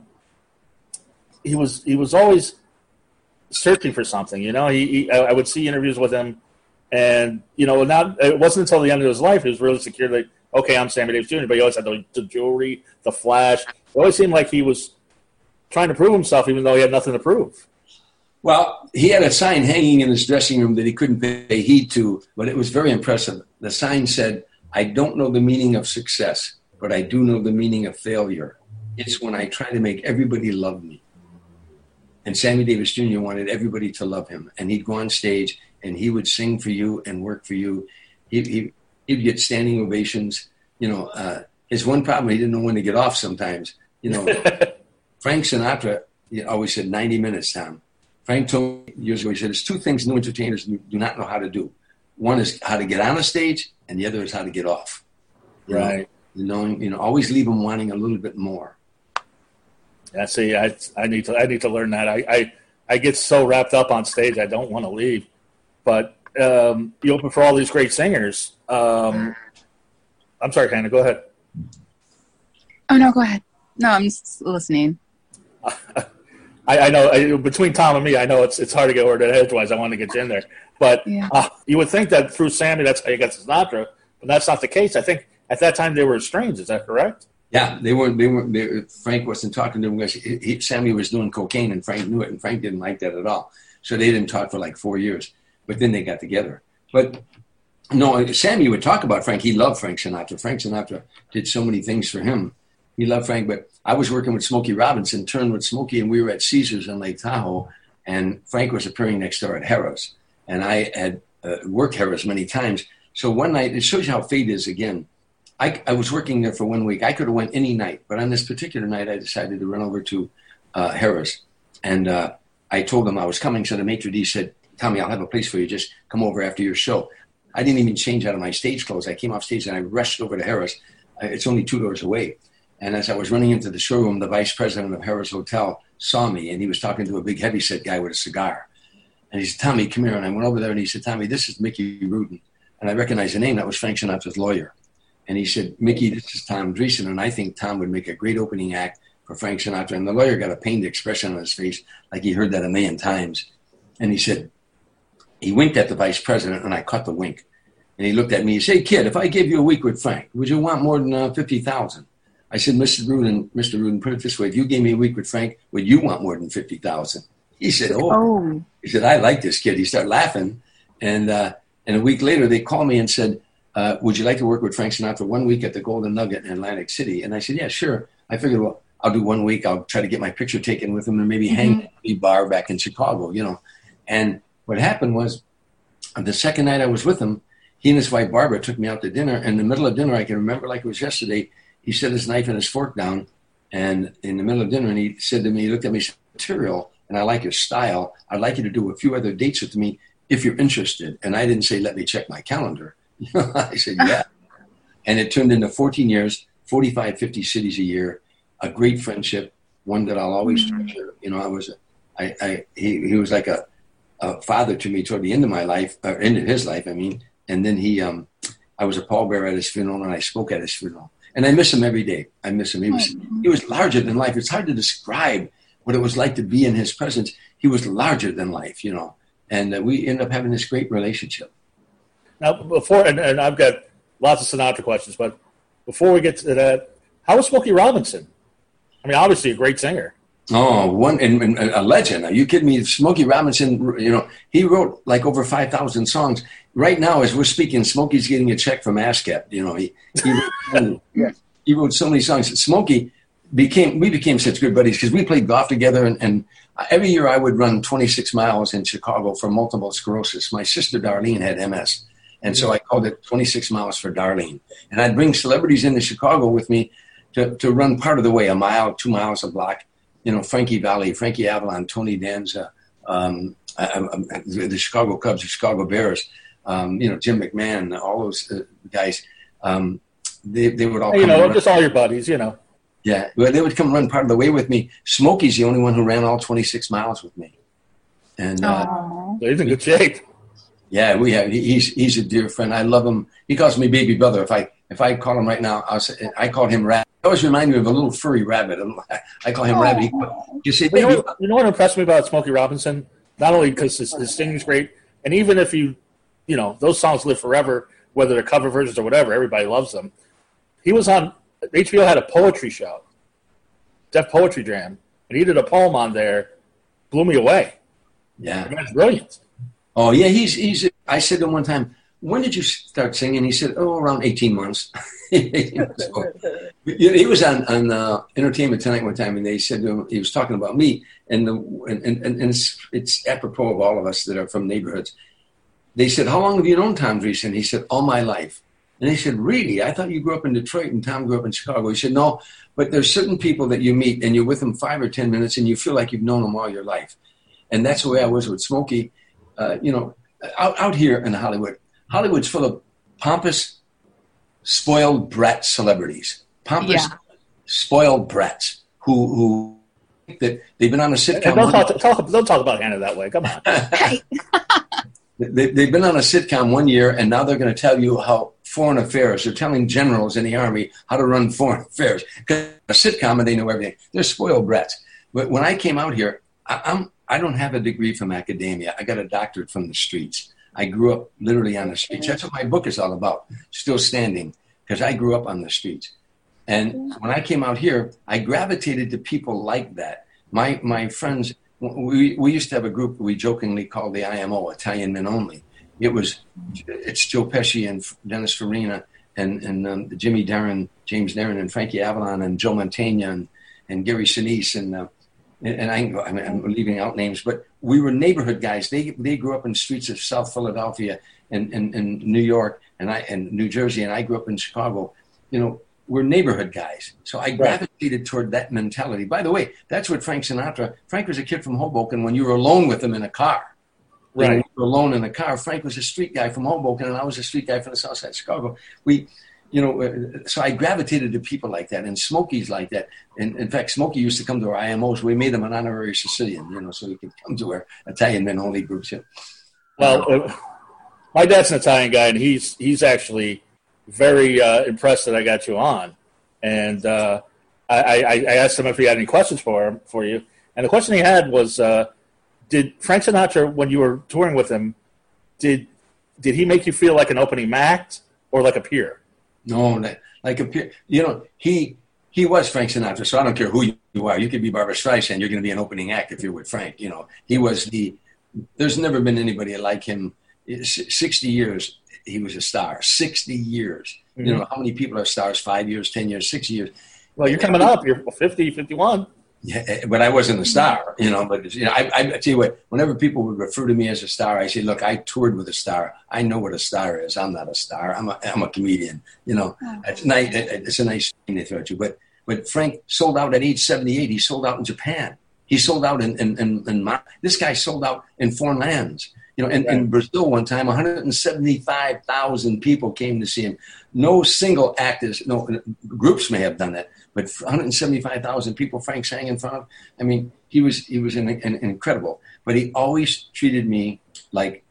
was always searching for something. I would see interviews with him, and it wasn't until the end of his life he was really secure that okay, I'm Sammy Davis Jr., but he always had the jewelry, the flash. It always seemed like he was trying to prove himself, even though he had nothing to prove. Well, he had a sign hanging in his dressing room that he couldn't pay heed to, but it was very impressive. The sign said, "I don't know the meaning of success, but I do know the meaning of failure. It's when I try to make everybody love me." And Sammy Davis Jr. wanted everybody to love him. And he'd go on stage and he would sing for you and work for you. He'd get standing ovations. His one problem, he didn't know when to get off sometimes. Frank Sinatra always said 90 minutes, Tom. Frank told me years ago, he said, there's two things new entertainers do not know how to do. One is how to get on a stage, and the other is how to get off. Right. Always leave them wanting a little bit more. Yeah, see, I need to learn that. I get so wrapped up on stage, I don't want to leave. But you open for all these great singers. I'm sorry, Hannah, go ahead. Oh, no, go ahead. No, I'm just listening. I know between Tom and me, I know it's hard to get ordered edgewise. I want to get you in there. But you would think that through Sammy, that's how you got Sinatra, but that's not the case. I think at that time they were estranged. Is that correct? Yeah, they weren't. Frank wasn't talking to him because Sammy was doing cocaine, and Frank knew it, and Frank didn't like that at all. So they didn't talk for like 4 years. But then they got together. But no, Sammy would talk about Frank. He loved Frank Sinatra. Frank Sinatra did so many things for him. He loved Frank. But I was working with Smokey Robinson, turned with Smokey, and we were at Caesars in Lake Tahoe, and Frank was appearing next door at Harrah's. And I had worked Harrah's many times. So one night, it shows you how fate is again. I was working there for 1 week. I could have went any night, but on this particular night, I decided to run over to Harrah's. And I told them I was coming. So the maitre d' said, "Tommy, I'll have a place for you. Just come over after your show." I didn't even change out of my stage clothes. I came off stage and I rushed over to Harrah's. It's only 2 doors away. And as I was running into the showroom, the vice president of Harrah's Hotel saw me, and he was talking to a big heavyset guy with a cigar. And he said, "Tommy, come here." And I went over there and he said, "Tommy, this is Mickey Rudin." And I recognized the name. That was Frank Sinatra's lawyer. And he said, "Mickey, this is Tom Dreesen, and I think Tom would make a great opening act for Frank Sinatra." And the lawyer got a pained expression on his face, like he heard that a million times. And he said, he winked at the vice president, and I caught the wink. And he looked at me. He said, "Hey, kid, if I gave you a week with Frank, would you want more than $50,000? I said, Mr. Rudin, put it this way. If you gave me a week with Frank, would you want more than $50,000? He said, "Oh." He said, "I like this kid." He started laughing. And a week later, they called me and said, "Would you like to work with Frank Sinatra 1 week at the Golden Nugget in Atlantic City?" And I said, "Yeah, sure." I figured, well, I'll do 1 week. I'll try to get my picture taken with him and maybe hang at the bar back in Chicago, And what happened was, the second night I was with him, he and his wife Barbara took me out to dinner. And in the middle of dinner, I can remember like it was yesterday, he set his knife and his fork down, and in the middle of dinner, and he said to me, he looked at me, he said, "Material, and I like your style. I'd like you to do a few other dates with me if you're interested." And I didn't say, "Let me check my calendar." I said, "Yeah." And it turned into 14 years, 45, 50 cities a year, a great friendship, one that I'll always treasure. He was like a father to me toward the end of my life, or end of his life, I mean. And then I was a pallbearer at his funeral, and I spoke at his funeral. And I miss him every day. I miss him. He was larger than life. It's hard to describe what it was like to be in his presence. He was larger than life, And we ended up having this great relationship. Now, and I've got lots of Sinatra questions, but before we get to that, how was Smokey Robinson? I mean, obviously a great singer. Oh, and a legend. Are you kidding me? Smokey Robinson, he wrote like over 5,000 songs. Right now, as we're speaking, Smokey's getting a check from ASCAP. He wrote so many songs. Smokey we became such good buddies because we played golf together, and every year I would run 26 miles in Chicago for multiple sclerosis. My sister Darlene had MS, and so I called it 26 miles for Darlene. And I'd bring celebrities into Chicago with me to run part of the way, a mile, 2 miles a block. Frankie Valli, Frankie Avalon, Tony Danza, the Chicago Cubs, the Chicago Bears, Jim McMahon, all those guys. They would all come just all your buddies, Yeah, well, they would come run part of the way with me. Smokey's the only one who ran all 26 miles with me. And he's in good shape. Yeah, he's a dear friend. I love him. He calls me baby brother. If I call him right now, I call him Rabbit. He always remind me of a little furry rabbit. I call him Rabbit. You say, baby. You know what impressed me about Smokey Robinson? Not only because his singing's great, and even if those songs live forever, whether they're cover versions or whatever, everybody loves them. he was on HBO had a poetry show, Def Poetry Jam, and he did a poem on there, blew me away. Yeah, that's brilliant. Oh yeah, he's. I said to him one time, when did you start singing? He said, around 18 months. So, he was on Entertainment Tonight one time, and they said to him, he was talking about me, and it's apropos of all of us that are from neighborhoods. They said, how long have you known Tom Dreesen? He said, all my life. And they said, really? I thought you grew up in Detroit and Tom grew up in Chicago. He said, no, but there's certain people that you meet and you're with them 5 or 10 minutes and you feel like you've known them all your life. And that's the way I was with Smokey. Out here in Hollywood, Hollywood's full of pompous, spoiled brat celebrities. Pompous, spoiled brats who think that they've been on a sitcom. Don't talk about Hannah that way. Come on. They've been on a sitcom 1 year, and now they're going to tell you how foreign affairs. They're telling generals in the Army how to run foreign affairs. Because a sitcom, and they know everything. They're spoiled brats. But when I came out here, I don't have a degree from academia. I got a doctorate from the streets. I grew up literally on the streets. That's what my book is all about, Still Standing, because I grew up on the streets. And when I came out here, I gravitated to people like that. My friends, we used to have a group we jokingly called the IMO, Italian Men Only. It's Joe Pesci and Dennis Farina and Jimmy Darren, James Darren, and Frankie Avalon and Joe Mantegna and Gary Sinise and I'm leaving out names, but we were neighborhood guys. They grew up in streets of South Philadelphia and New York and New Jersey, and I grew up in Chicago. We're neighborhood guys. So I gravitated toward that mentality. By the way, that's what Frank was a kid from Hoboken when you were alone with him in a car. Right. When you were alone in a car. Frank was a street guy from Hoboken, and I was a street guy from the South Side of Chicago. So I gravitated to people like that, and Smokey's like that. And in fact, Smokey used to come to our IMOs. We made him an honorary Sicilian, so he could come to our Italian Men Only groups. Well, my dad's an Italian guy, and he's actually very impressed that I got you on. And I asked him if he had any questions for you. And the question he had was, did Frank Sinatra, when you were touring with him, did he make you feel like an opening act or like a peer? No, like a peer. He was Frank Sinatra, so I don't care who you are. You could be Barbra Streisand. You're going to be an opening act if you're with Frank. He was there's never been anybody like him. 60 years, he was a star. 60 years. Mm-hmm. How many people are stars? 5 years, 10 years, 6 years. Well, you're coming up. You're 50, 51. Yeah, but I wasn't a star, But I tell you what. Whenever people would refer to me as a star, I say, "Look, I toured with a star. I know what a star is. I'm not a star. I'm a comedian. It's nice. It's a nice thing they throw at you. But Frank sold out at age 78. He sold out in Japan. He sold out in this guy sold out in foreign lands. In Brazil one time, 175,000 people came to see him. No single act groups may have done that, but 175,000 people Frank sang in front of. I mean, he was an incredible. But he always treated me like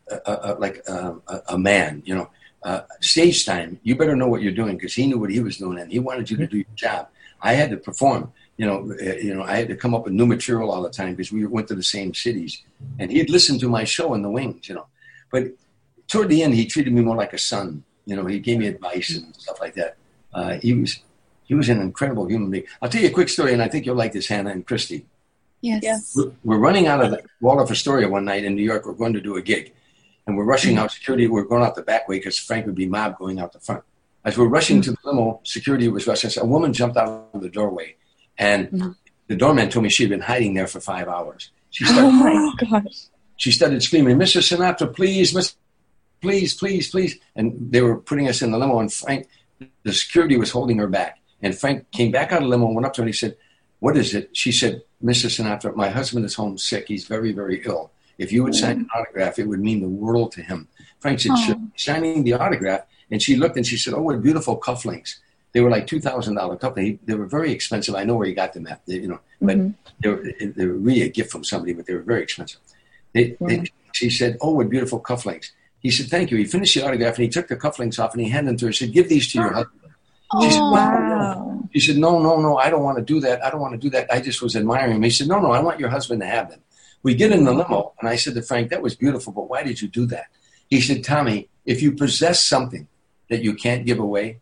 a man. Stage time, you better know what you're doing, because he knew what he was doing, and he wanted you to do your job. I had to perform. I had to come up with new material all the time because we went to the same cities, and he'd listen to my show in the wings, But toward the end, he treated me more like a son. He gave me advice and stuff like that. He was an incredible human being. I'll tell you a quick story, and I think you'll like this, Hannah and Christy. Yes. We're running out of the Waldorf Astoria one night in New York. We're going to do a gig, and we're rushing out security. We're going out the back way because Frank would be mobbed going out the front. As we're rushing to the limo, security was rushing. So a woman jumped out of the doorway. And the doorman told me she'd been hiding there for 5 hours. Oh my gosh. She started screaming, "Mr. Sinatra, please, please, please, please." And they were putting us in the limo, and Frank, the security was holding her back. And Frank came back out of the limo and went up to her and he said, "What is it?" She said, "Mr. Sinatra, my husband is home sick. He's very, very ill. If you would sign an autograph, it would mean the world to him." Frank said, "Sure." Signing the autograph, and she looked and she said, "Oh, what beautiful cufflinks." They were like $2,000 cufflinks. They were very expensive. I know where he got them at, but they were really a gift from somebody, but they were very expensive. She said, "Oh, what beautiful cufflinks." He said, "Thank you." He finished the autograph and he took the cufflinks off and he handed them to her. He said, "Give these to your husband." She said, Wow. He said, no, I don't want to do that. I don't want to do that. I just was admiring him. He said, no, I want your husband to have them. We get in the limo, and I said to Frank, "That was beautiful, but why did you do that?" He said, "Tommy, if you possess something that you can't give away,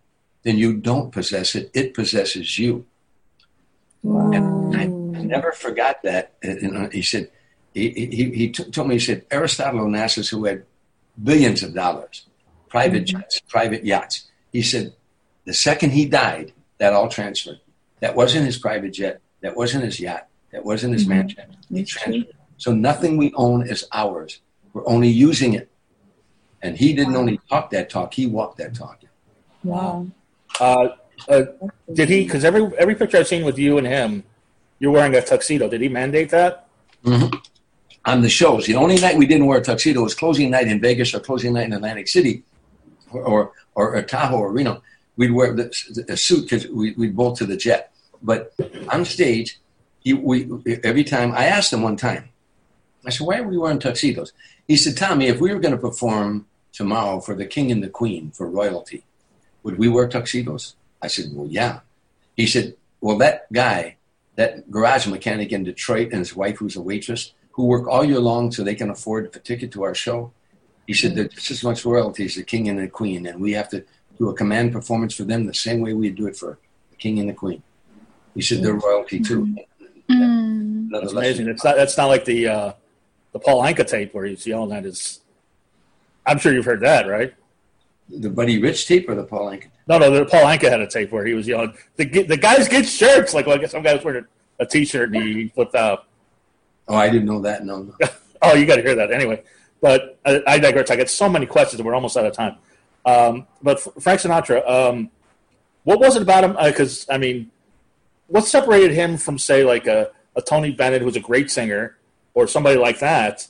then you don't possess it. It possesses you. Wow. And I never forgot that. And he said, he told me, he said, Aristotle Onassis, who had billions of dollars, private jets, private yachts. He said, the second he died, that all transferred. That wasn't his private jet. That wasn't his yacht. That wasn't his mansion. He transferred. So nothing we own is ours. We're only using it. And he didn't only talk that talk, he walked that talk. Wow. Did he, because every picture I've seen with you and him, you're wearing a tuxedo. Did he mandate that? Mm-hmm. On the shows. The only night we didn't wear a tuxedo was closing night in Vegas or closing night in Atlantic City or Tahoe or Reno. We'd wear a suit because we'd bolt to the jet. But on stage, every time, I asked him one time, I said, why are we wearing tuxedos? He said, Tommy, if we were going to perform tomorrow for the King and the Queen, for royalty, would we wear tuxedos? I said, well, yeah. He said, well, that guy, that garage mechanic in Detroit and his wife who's a waitress, who work all year long so they can afford a ticket to our show, he said, there's just as much royalty as the King and the Queen, and we have to do a command performance for them the same way we do it for the King and the Queen. He said, they're royalty too. That's amazing. That's not like the Paul Anka tape where he's yelling at his. I'm sure you've heard that, right? The Buddy Rich tape or the Paul Anka? No, the Paul Anka had a tape where he was yelling. The guys get shirts. Like, well, I guess some guy was wearing a T-shirt and he flipped out. Oh, I didn't know that. No. Oh, you got to hear that anyway. But I digress. I get so many questions, and we're almost out of time. But Frank Sinatra, what was it about him? Because I mean, what separated him from, say, like a Tony Bennett, who's a great singer, or somebody like that?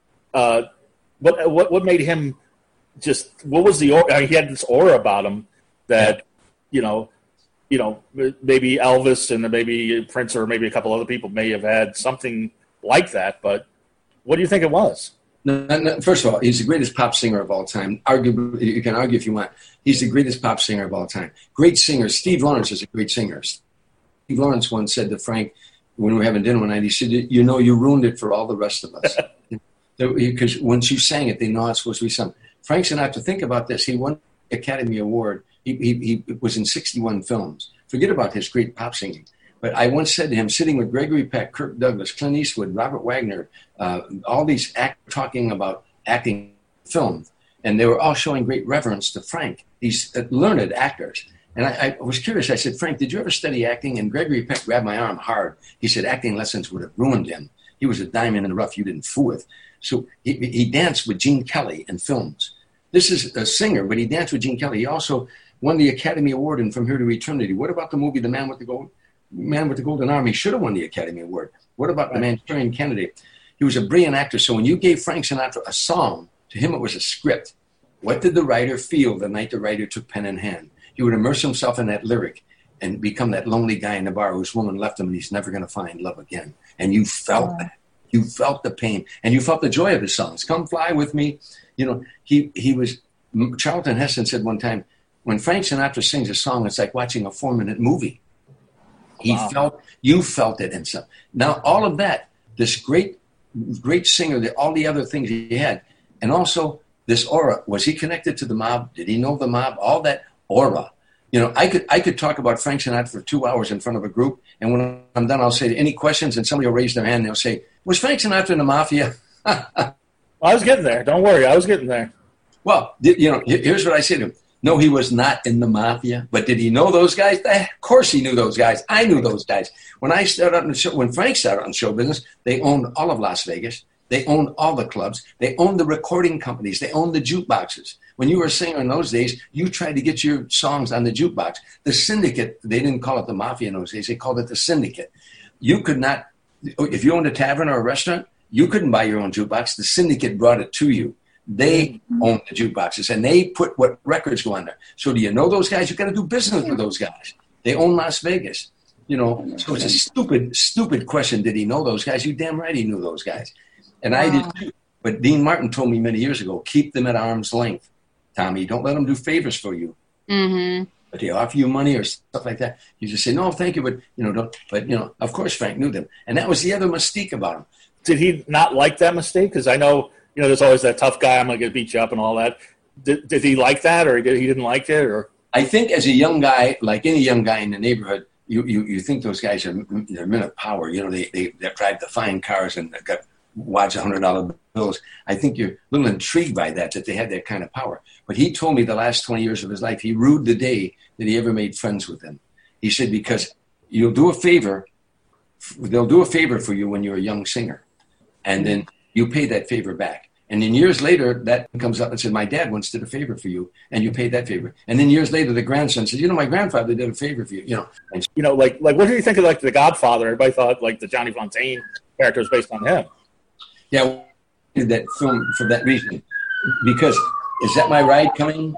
What made him just? What was the? I mean, he had this aura about him that you know, maybe Elvis and maybe Prince or maybe a couple other people may have had something like that. But what do you think it was? No, first of all, he's the greatest pop singer of all time. Arguably, you can argue if you want. He's the greatest pop singer of all time. Great singer. Steve Lawrence is a great singer. Steve Lawrence once said to Frank when we were having dinner one night, he said, you ruined it for all the rest of us. Because once you sang it, they know it's supposed to be sung. Frank Sinatra, think about this. He won the Academy Award. He was in 61 films. Forget about his great pop singing. But I once said to him, sitting with Gregory Peck, Kirk Douglas, Clint Eastwood, Robert Wagner, all these talking about acting film, and they were all showing great reverence to Frank, these learned actors. And I was curious. I said, Frank, did you ever study acting? And Gregory Peck grabbed my arm hard. He said, acting lessons would have ruined him. He was a diamond in the rough you didn't fool with. So he danced with Gene Kelly in films. This is a singer, but he danced with Gene Kelly. He also won the Academy Award in From Here to Eternity. What about the movie The Man with the Golden Arm? He should have won the Academy Award. What about The Manchurian Candidate? He was a brilliant actor. So when you gave Frank Sinatra a song, to him it was a script. What did the writer feel the night the writer took pen in hand? He would immerse himself in that lyric and become that lonely guy in the bar whose woman left him and he's never going to find love again. And you felt that. You felt the pain. And you felt the joy of his songs. Come Fly With Me. He was, Charlton Heston said one time, when Frank Sinatra sings a song, it's like watching a 4-minute movie. You felt it in some. Now, all of that, this great singer, all the other things he had, and also this aura. Was he connected to the mob? Did he know the mob? All that aura. I could talk about Frank Sinatra for 2 hours in front of a group, and when I'm done, I'll say, any questions? And somebody will raise their hand, and they'll say, was Frank Sinatra in the mafia? I was getting there. Don't worry. I was getting there. Well, here's what I say to him. No, he was not in the mafia. But did he know those guys? Of course he knew those guys. I knew those guys. When Frank started out in show business, they owned all of Las Vegas. They owned all the clubs. They owned the recording companies. They owned the jukeboxes. When you were a singer in those days, you tried to get your songs on the jukebox. The syndicate, they didn't call it the mafia in those days. They called it the syndicate. You could not, if you owned a tavern or a restaurant, you couldn't buy your own jukebox. The syndicate brought it to you. They owned the jukeboxes, and they put what records go on there. So do you know those guys? You've got to do business with those guys. They own Las Vegas. So it's a stupid question. Did he know those guys? You damn right he knew those guys. And I did too. But Dean Martin told me many years ago, keep them at arm's length, Tommy. Don't let them do favors for you. Mm-hmm. But they offer you money or stuff like that. You just say, no, thank you. But, don't. But, of course Frank knew them. And that was the other mystique about him. Did he not like that mistake? Because I know, there's always that tough guy, I'm going to beat you up and all that. Did he like that, or he didn't like it? Or I think as a young guy, like any young guy in the neighborhood, you think those guys they're men of power. You know, they drive the fine cars and they've got wads of $100 bills. I think you're a little intrigued by that they had that kind of power. But he told me the last 20 years of his life, he rued the day that he ever made friends with them. He said, because they'll do a favor for you when you're a young singer. And then you pay that favor back. And then years later, that comes up and said, my dad once did a favor for you, and you paid that favor. And then years later, the grandson said, my grandfather did a favor for you. Like what do you think of like The Godfather? Everybody thought like the Johnny Fontaine character was based on him. Yeah, we did that film for that reason. Because is that my ride coming?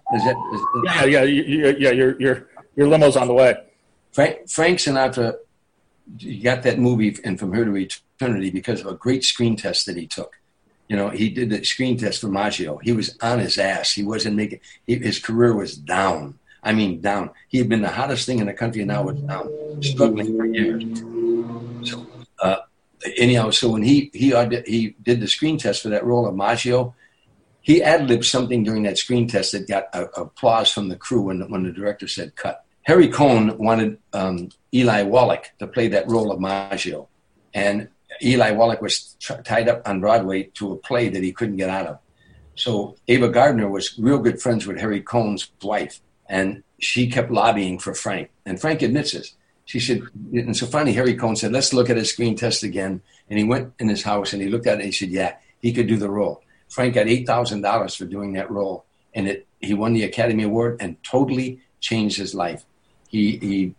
Your limo's on the way. Frank Sinatra got that movie and From Here to Eternity because of a great screen test that he took. He did the screen test for Maggio. He was on his ass. He wasn't making his career was down. I mean, down. He had been the hottest thing in the country, and now it's down, struggling for years. So, anyhow, so when he did the screen test for that role of Maggio, he ad-libbed something during that screen test that got applause from the crew when the director said cut. Harry Cohn wanted Eli Wallach to play that role of Maggio, and Eli Wallach was tied up on Broadway to a play that he couldn't get out of. So Ava Gardner was real good friends with Harry Cohn's wife, and she kept lobbying for Frank. And Frank admits this. She said, and so finally Harry Cohn said, let's look at his screen test again. And he went in his house and he looked at it and he said, yeah, he could do the role. Frank got $8,000 for doing that role, and he won the Academy Award and totally changed his life. He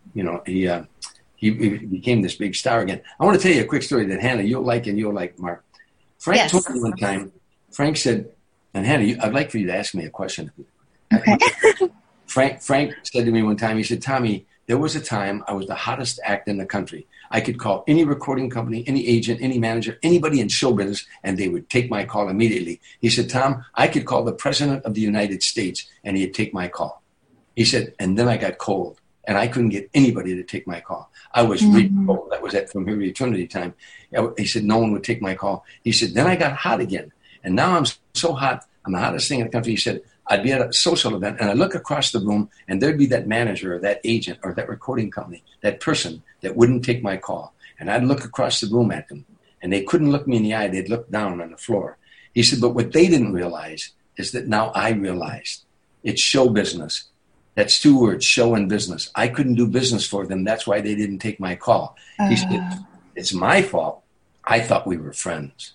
became this big star again. I want to tell you a quick story that Hannah, you'll like, and you'll like, Mark. Frank told me one time, Frank said, and Hannah, I'd like for you to ask me a question. Okay. Frank said to me one time, he said, Tommy, there was a time I was the hottest act in the country. I could call any recording company, any agent, any manager, anybody in show business, and they would take my call immediately. He said, Tom, I could call the President of the United States, and he'd take my call. He said, and then I got cold. And I couldn't get anybody to take my call. I was really cold. That was From Here to Eternity time. He said, no one would take my call. He said, then I got hot again. And now I'm so hot, I'm the hottest thing in the country. He said, I'd be at a social event, and I look across the room, and there'd be that manager or that agent or that recording company, that person that wouldn't take my call. And I'd look across the room at them, and they couldn't look me in the eye. They'd look down on the floor. He said, but what they didn't realize is that now I realized it's show business. That's two words, show and business. I couldn't do business for them. That's why they didn't take my call. He said, it's my fault. I thought we were friends.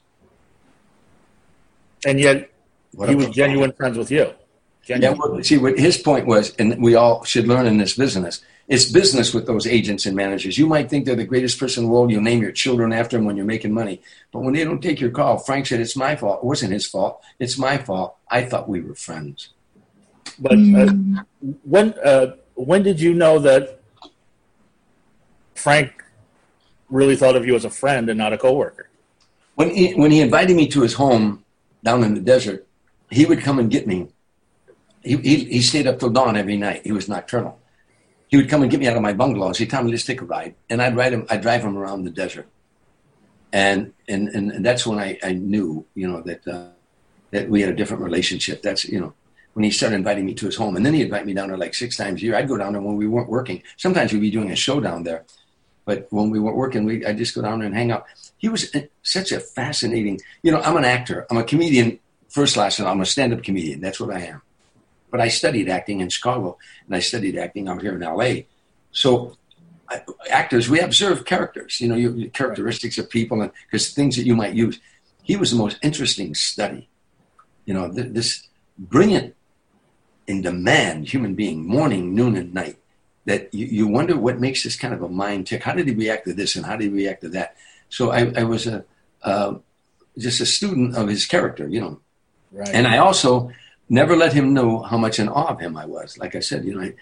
And yet he was genuine friends with you. Genuine. Yeah, well, see, what his point was, and we all should learn in this business, it's business with those agents and managers. You might think they're the greatest person in the world. You'll name your children after them when you're making money. But when they don't take your call, Frank said, it's my fault. It wasn't his fault. It's my fault. I thought we were friends. But when did you know that Frank really thought of you as a friend and not a coworker? When he invited me to his home down in the desert, he would come and get me. He stayed up till dawn every night. He was nocturnal. He would come and get me out of my bungalow and say, Tommy, let's take a ride. And I'd drive him around the desert. And that's when I knew, that we had a different relationship. That's, when he started inviting me to his home. And then he'd invite me down there like 6 times a year. I'd go down there when we weren't working. Sometimes we'd be doing a show down there. But when we weren't working, I'd just go down there and hang out. He was such a fascinating, I'm an actor. I'm a comedian first class, and I'm a stand-up comedian. That's what I am. But I studied acting in Chicago, and I studied acting out here in L.A. So actors, we observe characters, your characteristics of people, and because things that you might use. He was the most interesting study. This brilliant, in demand human being, morning, noon, and night, that you wonder what makes this kind of a mind tick. How did he react to this and how did he react to that? So I was just a student of his character, Right. And I also never let him know how much in awe of him I was. Like I said,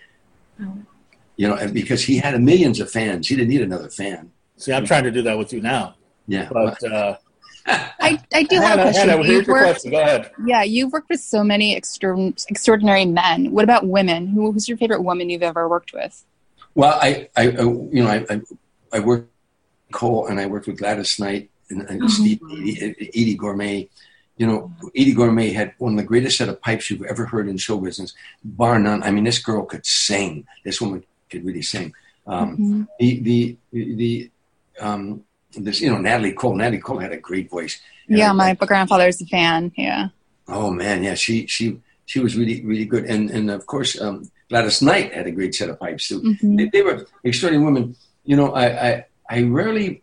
because he had millions of fans. He didn't need another fan. See, I'm trying to do that with you now. Yeah. But I do have a question. Hannah, here's your question. Go ahead. Yeah, you've worked with so many extraordinary men. What about women? Who's your favorite woman you've ever worked with? Well, I worked with Cole, and I worked with Gladys Knight and Steve, Edie Gourmet, Edie Gourmet had one of the greatest set of pipes you've ever heard in show business, bar none. I mean, this girl could sing. This woman could really sing. Natalie Cole. Natalie Cole had a great voice. Yeah, my grandfather's a fan. Yeah. Oh man, yeah, she was really, really good. And of course, Gladys Knight had a great set of pipes too. Mm-hmm. They were extraordinary women. I rarely,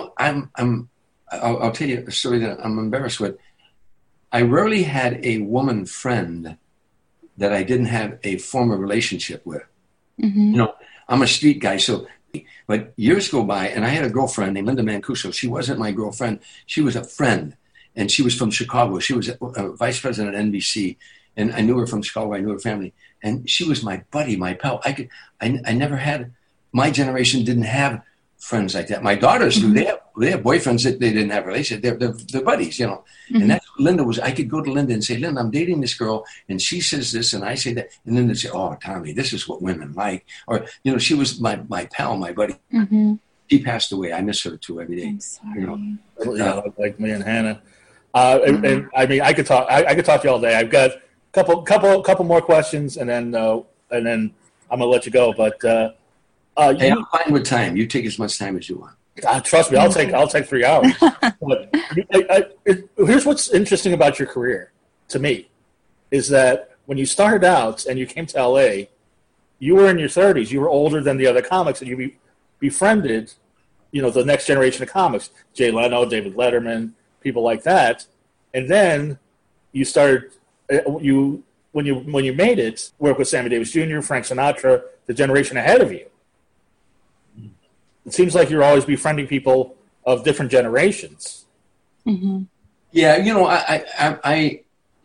I'll tell you a story that I'm embarrassed with. I rarely had a woman friend that I didn't have a former relationship with. Mm-hmm. I'm a street guy, but years go by, and I had a girlfriend named Linda Mancuso. She wasn't my girlfriend. She was a friend, and she was from Chicago. She was a vice president at NBC, and I knew her from Chicago. I knew her family, and she was my buddy, my pal. I never had, my generation didn't have friends like that. My daughters do. They have boyfriends that they didn't have relationships. They're buddies, And that's what Linda was. I could go to Linda and say, Linda, I'm dating this girl, and she says this, and I say that, and then they'd say, oh, Tommy, this is what women like. Or she was my pal, my buddy. Mm-hmm. She passed away. I miss her too every day. I'm sorry. Like me and Hannah. And I mean, I could talk to you all day. I've got a couple more questions, and then I'm gonna let you go. But hey, I'm fine with time. You take as much time as you want. Trust me, I'll take 3 hours. But here's what's interesting about your career, to me, is that when you started out and you came to LA, you were in your 30s. You were older than the other comics, and you befriended, the next generation of comics: Jay Leno, David Letterman, people like that. And then you started when you made it, work with Sammy Davis Jr., Frank Sinatra, the generation ahead of you. It seems like you're always befriending people of different generations. Mm-hmm. Yeah, I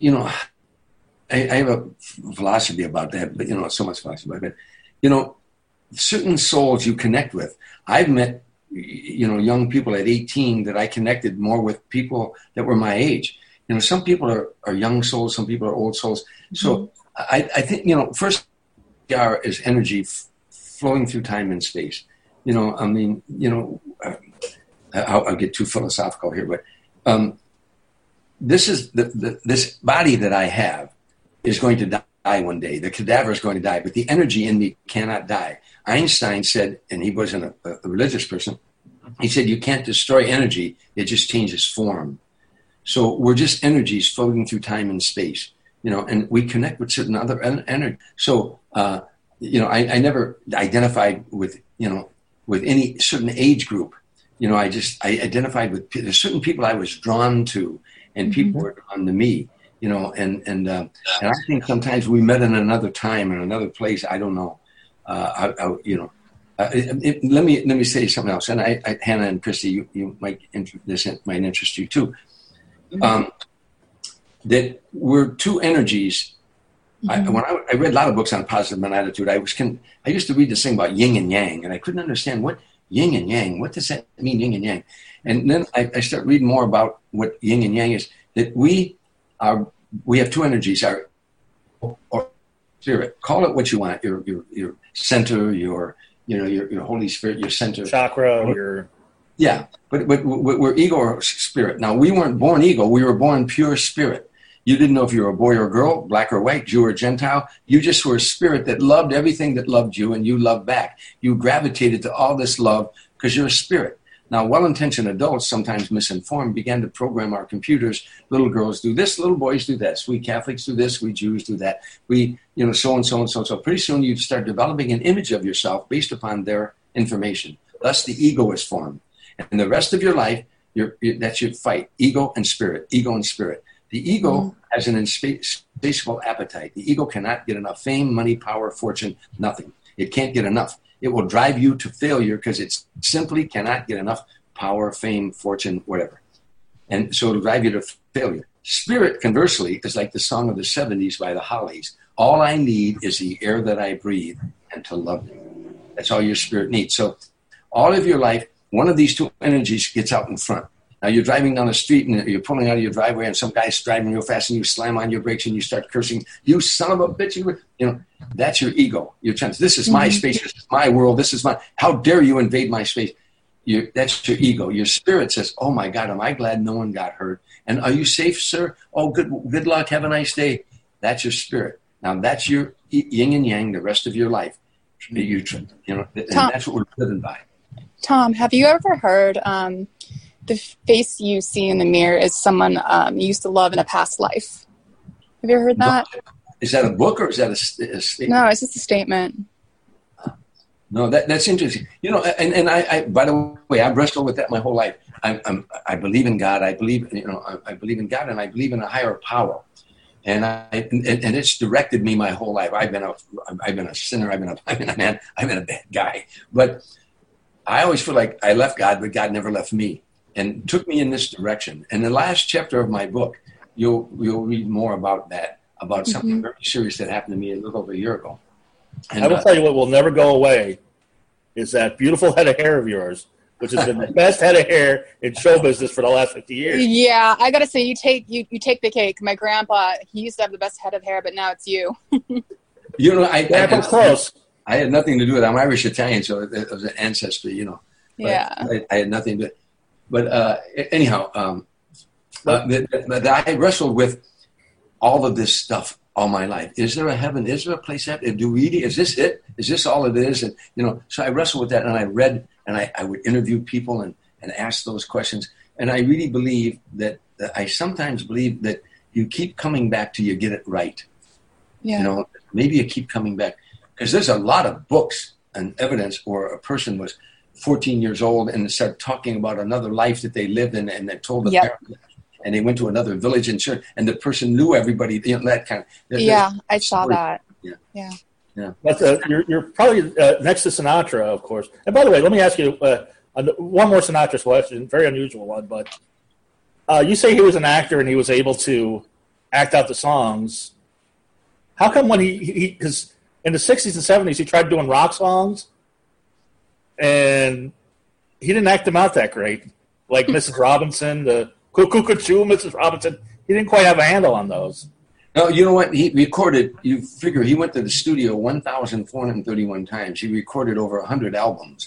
have a philosophy about that, but so much philosophy about it. Certain souls you connect with. I've met, young people at 18 that I connected more with people that were my age. Some people are young souls, some people are old souls. So I think, first is energy flowing through time and space. I'll get too philosophical here, but this is this body that I have is going to die one day. The cadaver is going to die, but the energy in me cannot die. Einstein said, and he wasn't a religious person, he said, you can't destroy energy, it just changes form. So we're just energies floating through time and space, and we connect with certain other energy. So, I never identified with any certain age group. I identified with certain people I was drawn to, and people were drawn to me, and I think sometimes we met in another time, in another place. I don't know. Let me say something else. And I Hannah and Christy, you might might interest you too. That we're two energies. When I read a lot of books on positive mental attitude, I used to read this thing about yin and yang, and I couldn't understand what yin and yang. What does that mean, yin and yang? And then I start reading more about what yin and yang is. That we have two energies. Our spirit. Call it what you want. Your center. Your Holy Spirit. Your center. Chakra. Yeah, but we're ego or spirit. Now, we weren't born ego. We were born pure spirit. You didn't know if you were a boy or a girl, black or white, Jew or Gentile. You just were a spirit that loved everything that loved you, and you loved back. You gravitated to all this love because you're a spirit. Now, well-intentioned adults, sometimes misinformed, began to program our computers. Little girls do this, little boys do this. We Catholics do this, we Jews do that. We, so and so and so and so. Pretty soon you start developing an image of yourself based upon their information. Thus, the ego is formed. And the rest of your life, that's your fight, ego and spirit, ego and spirit. The ego has an insatiable appetite. The ego cannot get enough fame, money, power, fortune, nothing. It can't get enough. It will drive you to failure because it simply cannot get enough power, fame, fortune, whatever. And so it'll drive you to failure. Spirit, conversely, is like the song of the 70s by the Hollies. All I need is the air that I breathe and to love you. That's all your spirit needs. So all of your life, one of these two energies gets out in front. Now you're driving down the street and you're pulling out of your driveway and some guy's driving real fast and you slam on your brakes and you start cursing, you son of a bitch, that's your ego. Your chance. This is my space. This is my world. This is how dare you invade my space? That's your ego. Your spirit says, oh my God, am I glad no one got hurt? And are you safe, sir? Oh, good luck. Have a nice day. That's your spirit. Now that's your yin and yang the rest of your life. And that's what we're driven by. Tom, have you ever heard the face you see in the mirror is someone you used to love in a past life? Have you ever heard that? Is that a book or is that a statement? No, it's just a statement. No, that's interesting. And I by the way, I've wrestled with that my whole life. I believe in God. I believe in God, and I believe in a higher power. And it's directed me my whole life. I've been a sinner. I've been a man. I've been a bad guy. But I always feel like I left God, but God never left me, and took me in this direction. And the last chapter of my book, you'll read more about that, about something very serious that happened to me a little over a year ago. And I will tell you what will never go away is that beautiful head of hair of yours, which has been the best head of hair in show business for the last 50 years. Yeah, I gotta say, you take the cake. My grandpa, he used to have the best head of hair, but now it's you. I close. I had nothing to do with it. I'm Irish Italian, so it was an ancestry, But yeah. I had nothing to do. But anyhow, I wrestled with all of this stuff all my life. Is there a heaven? Is there a place after? Is this it? Is this all it is? And so I wrestled with that, and I read, and I would interview people and ask those questions. And I really believe that I sometimes believe that you keep coming back till you get it right. Yeah. Maybe you keep coming back because there's a lot of books and evidence where a person was 14 years old and started talking about another life that they lived in, and they told the parents, and they went to another village and the person knew everybody, that kind of. I saw that. Yeah. But you're probably next to Sinatra, of course. And by the way, let me ask you one more Sinatra question, very unusual one. But you say he was an actor and he was able to act out the songs. How come when because in the 60s and 70s he tried doing rock songs and he didn't act them out that great, like Mrs. Robinson, the Cuckoo-Choo, Mrs. Robinson. He didn't quite have a handle on those. No, you know what? He recorded, you figure he went to the studio 1,431 times. He recorded over 100 albums.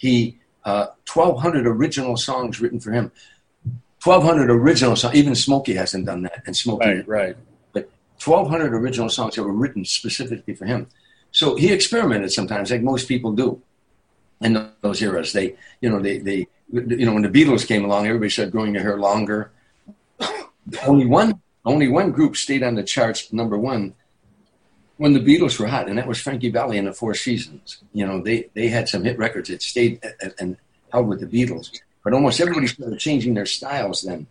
1,200 original songs written for him. 1,200 original songs. Even Smokey hasn't done that. And Smokey. Right. But 1,200 original songs that were written specifically for him. So he experimented sometimes, like most people do in those eras. They when the Beatles came along, everybody started growing their hair longer. Only one group stayed on the charts number one when the Beatles were hot, and that was Frankie Valli and the Four Seasons. They had some hit records that stayed and held with the Beatles, but almost everybody started changing their styles then.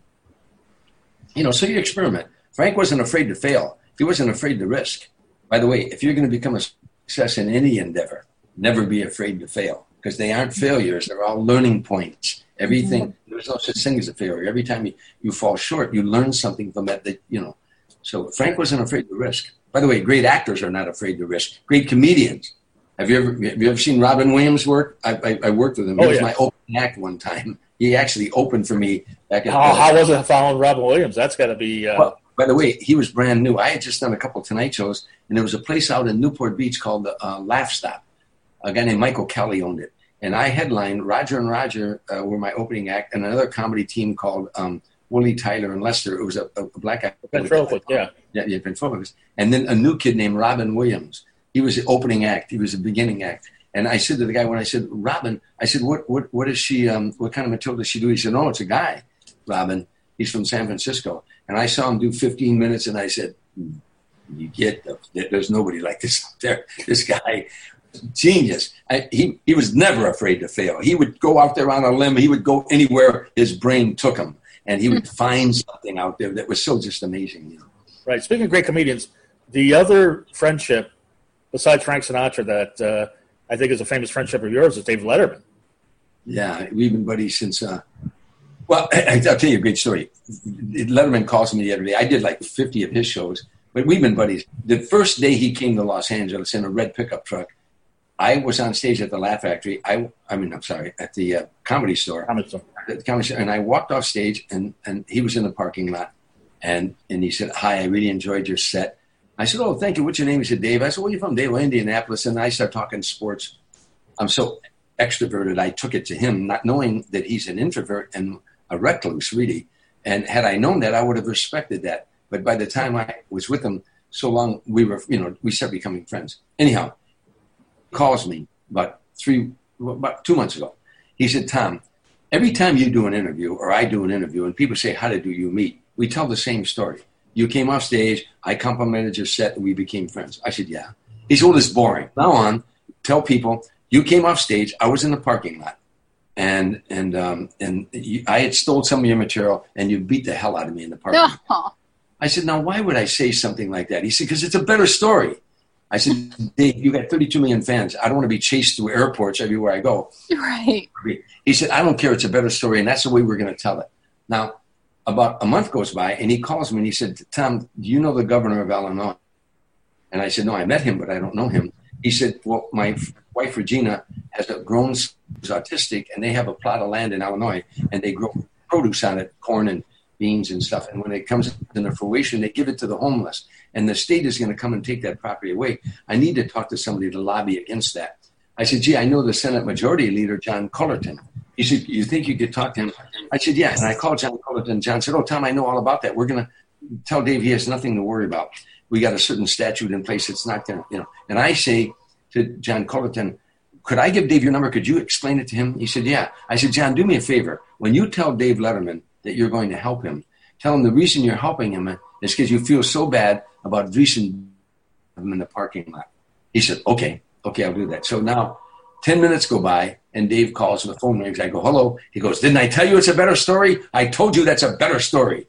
So you experiment. Frank wasn't afraid to fail. He wasn't afraid to risk. By the way, if you're going to become a success in any endeavor, never be afraid to fail, because they aren't failures. They're all learning points. Everything, there's no such thing as a failure. Every time you fall short, you learn something from that, So Frank wasn't afraid to risk. By the way, great actors are not afraid to risk. Great comedians. Have you ever seen Robin Williams work? I worked with him. He was my opening act one time. He actually opened for me back in how was it following Robin Williams? That's got to be... Well, by the way, he was brand new. I had just done a couple of Tonight shows, and there was a place out in Newport Beach called Laugh Stop. A guy named Michael Kelly owned it. And I headlined, Roger and Roger were my opening act, and another comedy team called Willie Tyler and Lester. It was a black guy. Ventriloquist, yeah. Yeah, ventriloquist. And then a new kid named Robin Williams. He was the opening act. He was the beginning act. And I said to the guy, when I said, Robin, I said, what is she, what kind of material does she do? He said, no, it's a guy, Robin. He's from San Francisco. And I saw him do 15 minutes, and I said, there's nobody like this out there. This guy... Genius. He was never afraid to fail. He would go out there on a limb. He would go anywhere his brain took him, and he would find something out there that was so just amazing. Right. Speaking of great comedians, the other friendship besides Frank Sinatra that I think is a famous friendship of yours is Dave Letterman. Yeah, we've been buddies since. Well, I'll tell you a great story. Letterman calls me the other day. I did like 50 of his shows, but we've been buddies. The first day he came to Los Angeles in a red pickup truck, I was on stage at the Laugh Factory. at the Comedy Store. At the Comedy Store. And I walked off stage, and he was in the parking lot. And he said, hi, I really enjoyed your set. I said, oh, thank you. What's your name? He said, Dave. I said, well, you're from Dave, Indianapolis. And I started talking sports. I'm so extroverted, I took it to him, not knowing that he's an introvert and a recluse, really. And had I known that, I would have respected that. But by the time I was with him so long, we started becoming friends. Anyhow, he calls me about 2 months ago. He said, Tom, every time you do an interview or I do an interview and people say, how did you meet? We tell the same story. You came off stage, I complimented your set, and we became friends. I said, yeah. He said, well, it's boring. Now on, tell people, you came off stage, I was in the parking lot, and I had stole some of your material, and you beat the hell out of me in the parking lot. I said, now, why would I say something like that? He said, because it's a better story. I said, Dave, you got 32 million fans. I don't want to be chased through airports everywhere I go. Right. He said, I don't care. It's a better story, and that's the way we're going to tell it. Now, about a month goes by, and he calls me, and he said, Tom, do you know the governor of Illinois? And I said, no, I met him, but I don't know him. He said, well, my wife, Regina, has a grown son who's autistic, and they have a plot of land in Illinois, and they grow produce on it, corn and beans and stuff. And when it comes into fruition, they give it to the homeless. And the state is going to come and take that property away. I need to talk to somebody to lobby against that. I said, gee, I know the Senate Majority Leader, John Cullerton. He said, you think you could talk to him? I said, yeah. And I called John Cullerton. John said, oh, Tom, I know all about that. We're going to tell Dave he has nothing to worry about. We got a certain statute in place. It's not going to, And I say to John Cullerton, could I give Dave your number? Could you explain it to him? He said, yeah. I said, John, do me a favor. When you tell Dave Letterman that you're going to help him, tell him the reason you're helping him is because you feel so bad about Dreesen in the parking lot. He said, okay, I'll do that. So now 10 minutes go by, and Dave calls and the phone rings. I go, hello. He goes, didn't I tell you it's a better story? I told you that's a better story.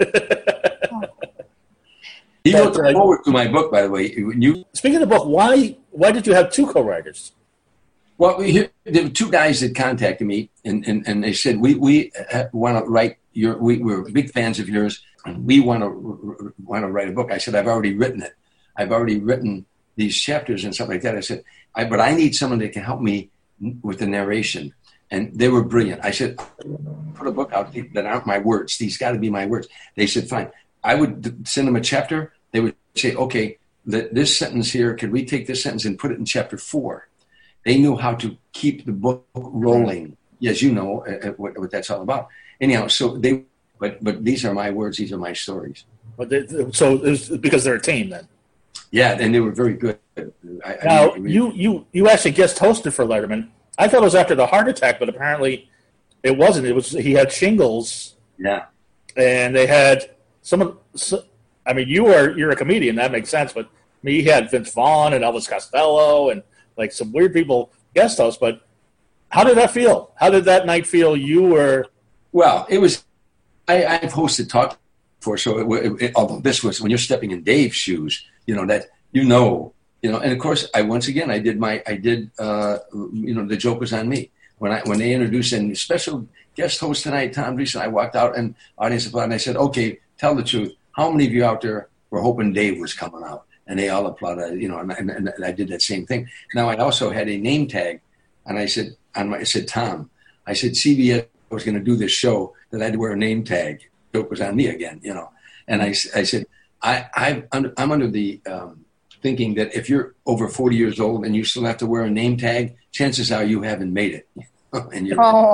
He wrote the forward to my book, by the way. Speaking of the book, why did you have two co-writers? Well, there were two guys that contacted me, and they said, we want to write we're big fans of yours, and we want to write a book. I said, I've already written it. I've already written these chapters and stuff like that. I said, but I need someone that can help me with the narration. And they were brilliant. I said, put a book out that aren't my words. These got to be my words. They said, fine. I would send them a chapter. They would say, okay, this sentence here, could we take this sentence and put it in chapter 4? They knew how to keep the book rolling, as you know what that's all about. Anyhow, so but these are my words. These are my stories. So it was because they're a team then. Yeah, and they were very good. You actually guest hosted for Letterman. I thought it was after the heart attack, but apparently it wasn't. He had shingles. Yeah, and they had you're a comedian, that makes sense. But he had Vince Vaughn and Elvis Costello and like some weird people guest hosts. But how did that feel? How did that night feel? Well, it was. I've hosted talk before, so although this was when you're stepping in Dave's shoes, and of course I did the joke was on me when they introduced and special guest host tonight, Tom Dreesen. I walked out and audience applauded, and I said, okay, tell the truth. How many of you out there were hoping Dave was coming out? And they all applauded, and I did that same thing. Now I also had a name tag, and I said, Tom, I said CBS was going to do this show that I'd wear a name tag. The joke was on me again, And I said, I'm under the thinking that if you're over 40 years old and you still have to wear a name tag, chances are you haven't made it. And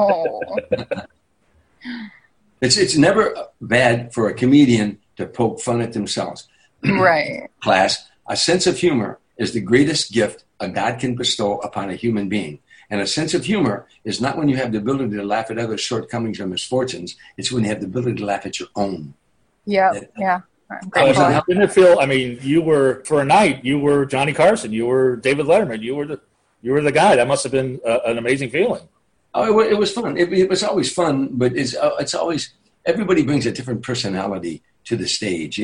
it's never bad for a comedian to poke fun at themselves. Right. Class, a sense of humor is the greatest gift a God can bestow upon a human being. And a sense of humor is not when you have the ability to laugh at others' shortcomings or misfortunes. It's when you have the ability to laugh at your own. Yeah. Didn't it feel? You were for a night. You were Johnny Carson. You were David Letterman. You were the guy. That must have been an amazing feeling. Oh, it was fun. It was always fun, but it's always everybody brings a different personality to the stage.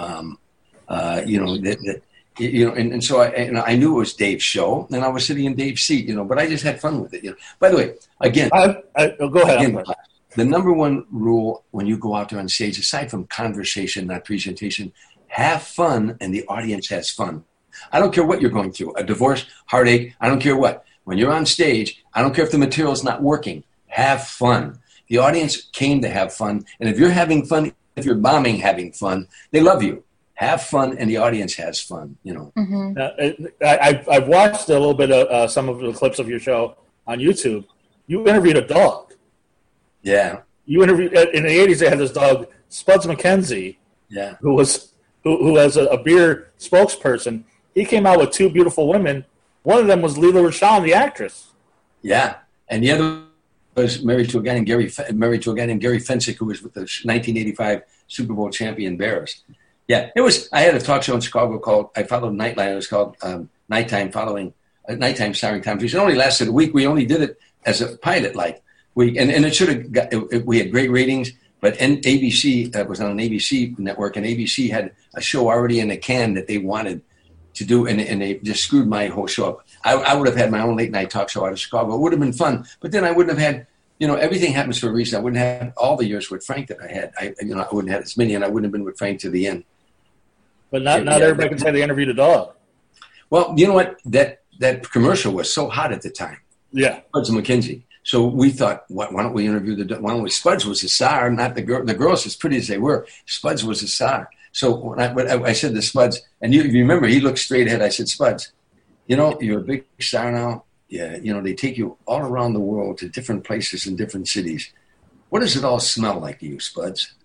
And so I knew it was Dave's show, and I was sitting in Dave's seat, but I just had fun with it. By the way, again, go ahead. Again, the number one rule when you go out there on stage, aside from conversation, not presentation, have fun, and the audience has fun. I don't care what you're going through, a divorce, heartache, I don't care what. When you're on stage, I don't care if the material's not working. Have fun. The audience came to have fun, and if you're having fun, if you're bombing having fun, they love you. Have fun, and the audience has fun, Mm-hmm. I've watched a little bit of some of the clips of your show on YouTube. You interviewed a dog. Yeah. you interviewed in the 80s. They had this dog, Spuds MacKenzie, Yeah. who has a beer spokesperson. He came out with two beautiful women. One of them was Leela Rashan, the actress. Yeah, and the other was married to a guy named Gary Fensick, who was with the 1985 Super Bowl champion Bears. Yeah, it was. I had a talk show in Chicago called I followed Nightline. It was called Nighttime Starring Tom Cruise. It only lasted a week. We only did it as a pilot, and it should have got. We had great ratings, but ABC was on an ABC network, and ABC had a show already in the can that they wanted to do, and they just screwed my whole show up. I would have had my own late night talk show out of Chicago. It would have been fun, but then I wouldn't have had, everything happens for a reason. I wouldn't have all the years with Frank that I had. I wouldn't have had as many, and I wouldn't have been with Frank to the end. But not everybody can say they interviewed a dog. Well, you know what? That commercial was so hot at the time. Yeah. Spuds MacKenzie. So we thought, why don't we interview Spuds was a star, not the girl. The girls, as pretty as they were, Spuds was a star. So when I said to Spuds, and you remember, he looked straight ahead. I said, Spuds, you're a big star now. Yeah, they take you all around the world to different places in different cities. What does it all smell like to you, Spuds?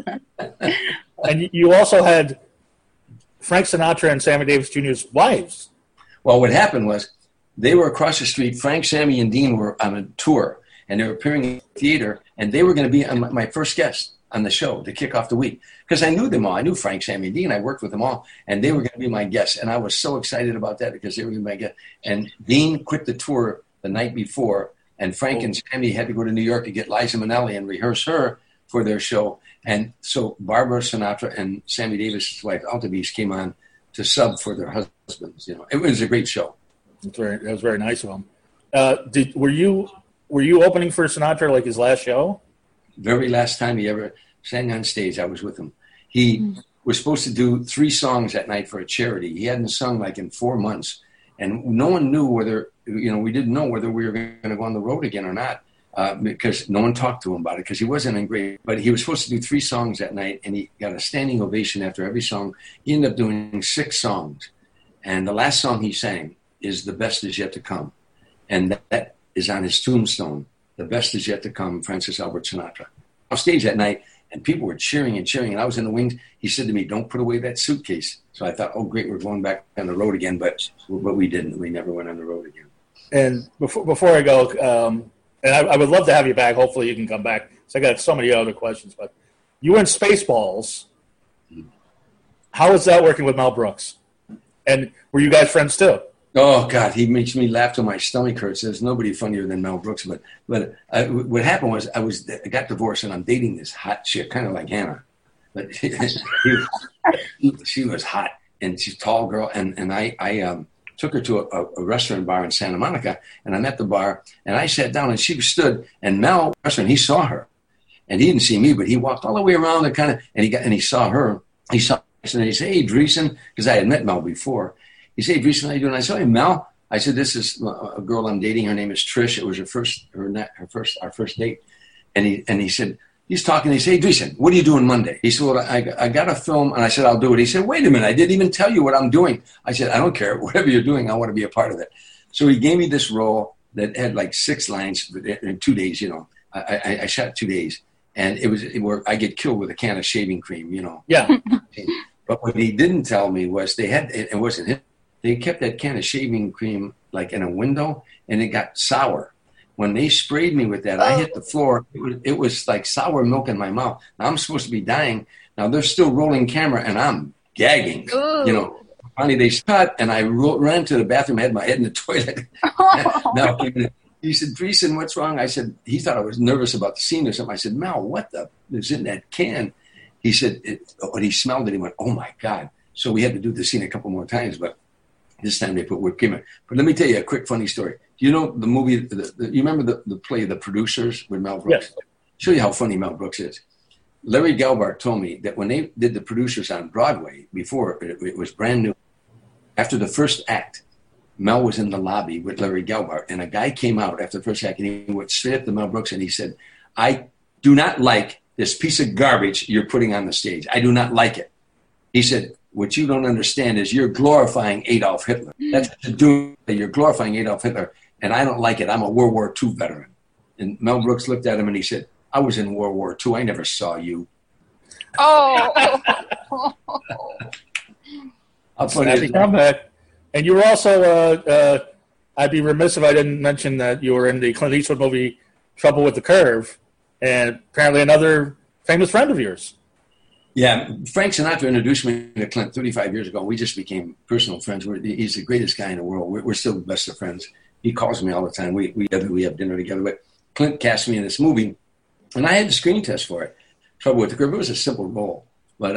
And you also had Frank Sinatra and Sammy Davis Jr.'s wives. Well, what happened was they were across the street. Frank, Sammy, and Dean were on a tour, and they were appearing in the theater, and they were going to be my first guest on the show to kick off the week because I knew them all. I knew Frank, Sammy, and Dean. I worked with them all, and they were going to be my guests, and I was so excited about that because they were going to be my guests. And Dean quit the tour the night before, and Frank and Sammy had to go to New York to get Liza Minnelli and rehearse her for their show. And so Barbara Sinatra and Sammy Davis' wife, Altavis, came on to sub for their husbands. It was a great show. That was very nice of them. Were you opening for Sinatra like his last show? Very last time he ever sang on stage, I was with him. He was supposed to do 3 songs that night for a charity. He hadn't sung like in 4 months, and no one knew whether we didn't know whether we were going to go on the road again or not because no one talked to him about it because he wasn't in great. But he was supposed to do 3 songs that night, and he got a standing ovation after every song. He ended up doing 6 songs, and the last song he sang is "The Best Is Yet to Come," and that is on his tombstone. The best is yet to come, Francis Albert Sinatra. Off stage that night, and people were cheering, and I was in the wings. He said to me, "Don't put away that suitcase." So I thought, oh, great, we're going back on the road again, but we didn't. We never went on the road again. And before I go, and I would love to have you back. Hopefully you can come back. So I got so many other questions, but you were in Spaceballs. How is that working with Mel Brooks? And were you guys friends too? Oh, God, he makes me laugh till my stomach hurts. There's nobody funnier than Mel Brooks. But what happened was I got divorced, and I'm dating this hot chick, kind of like Hannah. But she was hot, and she's a tall girl. And I took her to a restaurant bar in Santa Monica, and I'm at the bar, and I sat down, and she stood, and Mel, he saw her. And he didn't see me, but he walked all the way around and he saw her. He saw us, and he said, "Hey, Dreesen," because I had met Mel before. He said, "Hey, Dreesen, how you doing?" I said, "Hey, Mel." I said, "This is a girl I'm dating. Her name is Trish. It was our first date." And he said, he's talking. He said, "Hey, Dreesen, what are you doing Monday?" He said, "Well, I got a film," and I said, "I'll do it." He said, "Wait a minute, I didn't even tell you what I'm doing." I said, "I don't care. Whatever you're doing, I want to be a part of it." So he gave me this role that had like 6 lines in 2 days. I shot 2 days, and it was where I get killed with a can of shaving cream. Yeah. But what he didn't tell me was it wasn't him. They kept that can of shaving cream like in a window, and it got sour. When they sprayed me with that, I hit the floor. It was like sour milk in my mouth. Now I'm supposed to be dying. Now they're still rolling camera, and I'm gagging. Ooh. Finally they cut, and I ran to the bathroom. I had my head in the toilet. Now he said, "Dreesen, what's wrong?" I said, he thought I was nervous about the scene or something. I said, "Mel, what the is in that can?" He said, when he smelled it, he went, "Oh my God!" So we had to do the scene a couple more times, but this time they put whipped cream in. But let me tell you a quick funny story. Do you know the movie? You remember the play The Producers with Mel Brooks? Yes. Show you how funny Mel Brooks is. Larry Gelbart told me that when they did The Producers on Broadway, before it was brand new, after the first act, Mel was in the lobby with Larry Gelbart, and a guy came out after the first act, and he went straight up to Mel Brooks, and he said, "I do not like this piece of garbage you're putting on the stage. I do not like it." He said, "What you don't understand is you're glorifying Adolf Hitler. That's what you're doing. You're glorifying Adolf Hitler, and I don't like it. I'm a World War II veteran." And Mel Brooks looked at him, and he said, I was in World War II. I never saw you. Oh. I'll put Happy it. comeback. And you were also, I'd be remiss if I didn't mention that you were in the Clint Eastwood movie Trouble with the Curve, and apparently another famous friend of yours. Yeah, Frank Sinatra introduced me to Clint 35 years ago. We just became personal friends. He's the greatest guy in the world. We're still the best of friends. He calls me all the time. We have dinner together. But Clint cast me in this movie, and I had the screen test for it. Trouble with the Curve. It was a simple role, but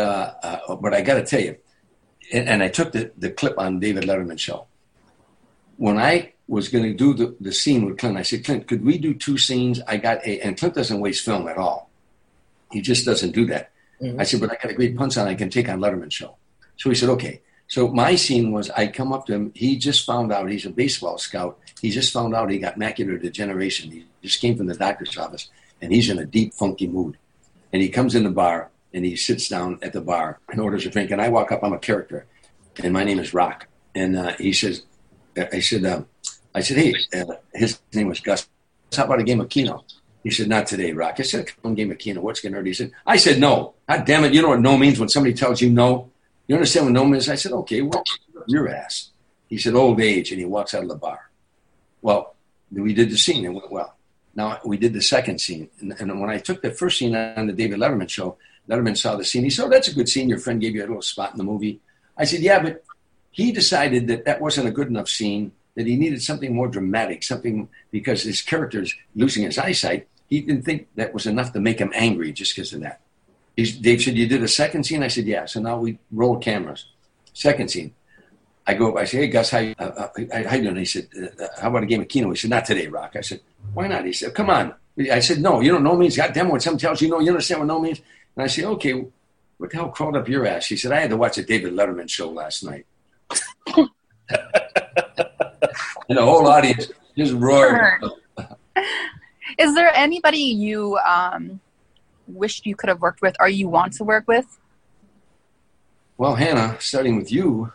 I got to tell you, and I took the clip on David Letterman's show. When I was going to do the scene with Clint, I said, Clint, could we do 2 scenes? And Clint doesn't waste film at all. He just doesn't do that. Mm-hmm. I said, but I got a great punchline I can take on Letterman's show. So he said, okay. So my scene was, I come up to him. He just found out he's a baseball scout. He just found out he got macular degeneration. He just came from the doctor's office, and he's in a deep, funky mood. And he comes in the bar, and he sits down at the bar and orders a drink. And I walk up. I'm a character, and my name is Rock. And he says, I said, hey, his name was Gus. How about a game of Keno? He said, not today, Rock. I said, come on, game of Keno. What's going to hurt? He said, I said, no. God damn it. You know what no means when somebody tells you no? You understand what no means? I said, okay, well, your ass. He said, old age. And he walks out of the bar. Well, we did the scene. It went well. Now, we did the second scene. And when I took the first scene on the David Letterman show, Letterman saw the scene. He said, oh, that's a good scene. Your friend gave you a little spot in the movie. I said, yeah, but he decided that wasn't a good enough scene, that he needed something more dramatic, something because his character's losing his eyesight. He didn't think that was enough to make him angry just because of that. Dave said, you did a second scene? I said, yeah. So now we roll cameras. Second scene. I go up, I say, hey, Gus, how you doing? He said, how about a game of Keno? He said, not today, Rock. I said, why not? He said, come on. I said, no, you don't know means. God damn it, when someone tells you no, you understand what no means? And I said, okay, what the hell crawled up your ass? He said, I had to watch a David Letterman show last night. And the whole audience just roared. Is there anybody you wished you could have worked with or you want to work with? Well, Hannah, starting with you,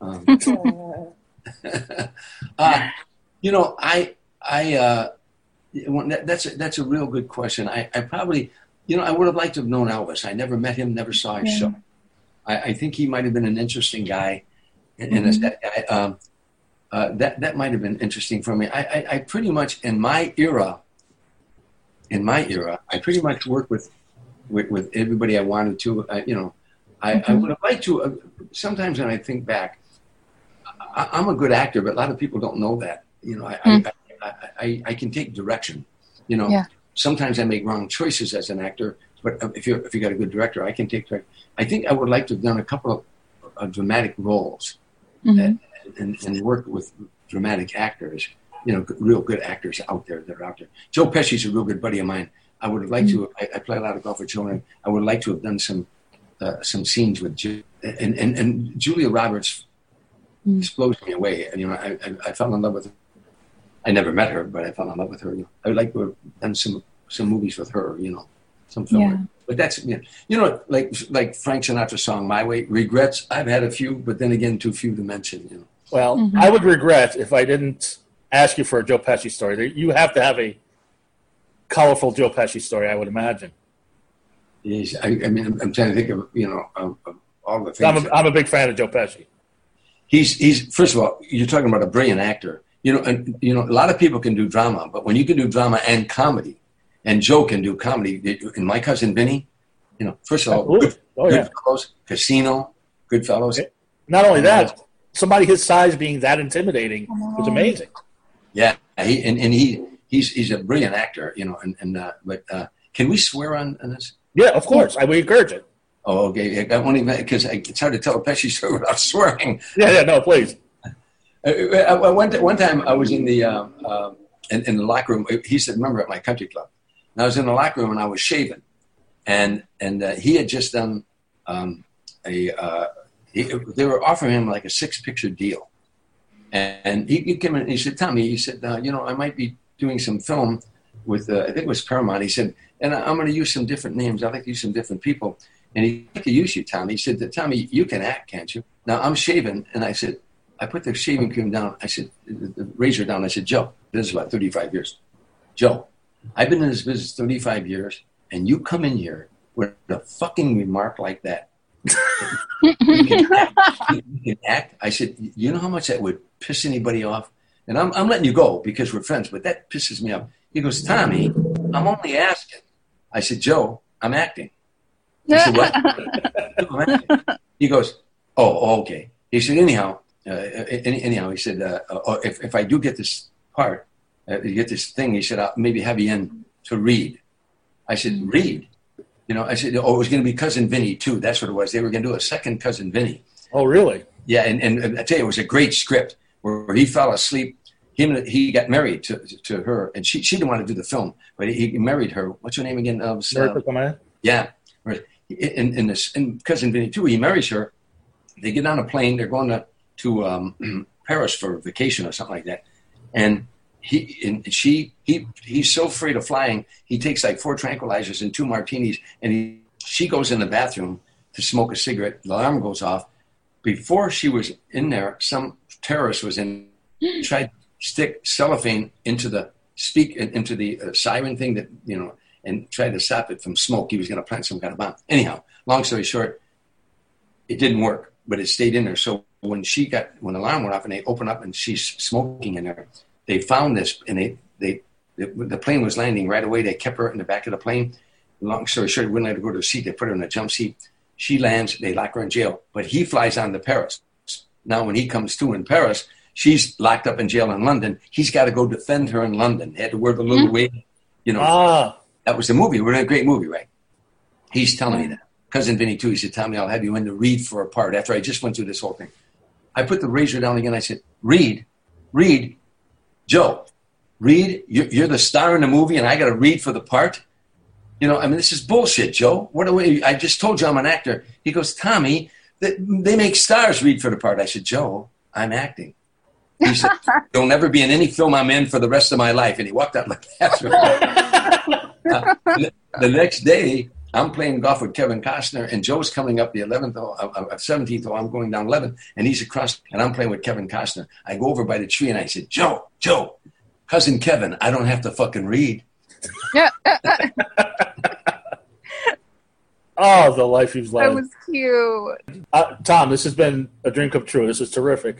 that's a real good question. I probably, I would have liked to have known Elvis. I never met him, never saw his show. I think he might have been an interesting guy. That might have been interesting for me. I pretty much in my era, I pretty much worked with everybody I wanted to. I would have liked to. Sometimes when I think back, I'm a good actor, but a lot of people don't know that. I can take direction. Sometimes I make wrong choices as an actor, but if you got a good director, I can take direction. I think I would like to have done a couple of dramatic roles. And work with dramatic actors, real good actors out there that are out there. Joe Pesci's a real good buddy of mine. I would have liked to. I play a lot of golf with Joe, and I would like to have done some scenes with Joe. And Julia Roberts blows me away. I fell in love with her. I never met her, but I fell in love with her. I would like to have done some movies with her. Some film. Yeah. But that's like Frank Sinatra's song "My Way." Regrets. I've had a few, but then again, too few to mention. Well, I would regret if I didn't ask you for a Joe Pesci story. You have to have a colorful Joe Pesci story, I would imagine. Yes, I'm trying to think of of all the things. I'm a big fan of Joe Pesci. He's first of all, you're talking about a brilliant actor. A lot of people can do drama, but when you can do drama and comedy. And Joe can do comedy. And My Cousin Vinny, first of all, Goodfellas, Casino, Goodfellas. Not only that, somebody his size being that intimidating was amazing. Yeah, he's a brilliant actor, But can we swear on this? Yeah, of course. I would encourage it. Oh, okay. I won't even because it's hard to tell a Pesci story without swearing. Yeah, no, please. One time I was in the in the locker room. He said, "Remember at my country club." And I was in the locker room and I was shaving, and he had just done they were offering him like a 6-picture deal, and he came in and he said, "Tommy," he said, I might be doing some film with I think it was Paramount. He said, "And I'm going to use some different names. I'd like to use some different people." And he'd like to use you, Tommy. He said, "Tommy, you can act, can't you?" Now I'm shaving, and I said, I put the shaving cream down. I said, the razor down. I said, "Joe, this is about 35 years, Joe. I've been in this business 35 years, and you come in here with a fucking remark like that. You can act. I said, you know how much that would piss anybody off? And I'm letting you go because we're friends, but that pisses me off. He goes, Tommy, I'm only asking. I said, Joe, I'm acting. He said, what? I'm acting. He goes, oh, okay. He said, anyhow, he said, if I do get this part, you get this thing, he said, I'll maybe have you in to read. I said, read? I said, it was going to be Cousin Vinny, too. That's what it was. They were going to do a second Cousin Vinny. Oh, really? Yeah, and I tell you, it was a great script where he fell asleep. He got married to her, and she didn't want to do the film, but he married her. What's her name again? Yeah. In Cousin Vinny, too, he marries her. They get on a plane. They're going to Paris for vacation or something like that. And he's so afraid of flying, he takes like 4 tranquilizers and 2 martinis, and she goes in the bathroom to smoke a cigarette. The alarm goes off. Before she was in there, some terrorist was in, tried to stick cellophane into the siren thing that, and tried to stop it from smoke. He was going to plant some kind of bomb. Anyhow, long story short, it didn't work, but it stayed in there. So when the alarm went off and they opened up and she's smoking in there, they found this, and the plane was landing right away. They kept her in the back of the plane. Long story short, wouldn't let her go to the seat. They put her in a jump seat. She lands. They lock her in jail. But he flies on to Paris. Now, when he comes to in Paris, she's locked up in jail in London. He's got to go defend her in London. They had to wear the little wig. That was the movie. We're in a great movie, right? He's telling me that. Cousin Vinny, too, he said, Tommy, I'll have you in to read for a part after I just went through this whole thing. I put the razor down again. I said, read. Joe, read. You're the star in the movie, and I got to read for the part? This is bullshit, Joe. I just told you I'm an actor. He goes, Tommy, they make stars read for the part. I said, Joe, I'm acting. He said, you'll never be in any film I'm in for the rest of my life. And he walked out like that. The next day, I'm playing golf with Kevin Costner, and Joe's coming up the 17th hole. I'm going down 11, and he's across, and I'm playing with Kevin Costner. I go over by the tree, and I said, Joe, Cousin Kevin, I don't have to fucking read. Oh, the life you've led. That was cute. Tom, this has been a dream come true. This is terrific.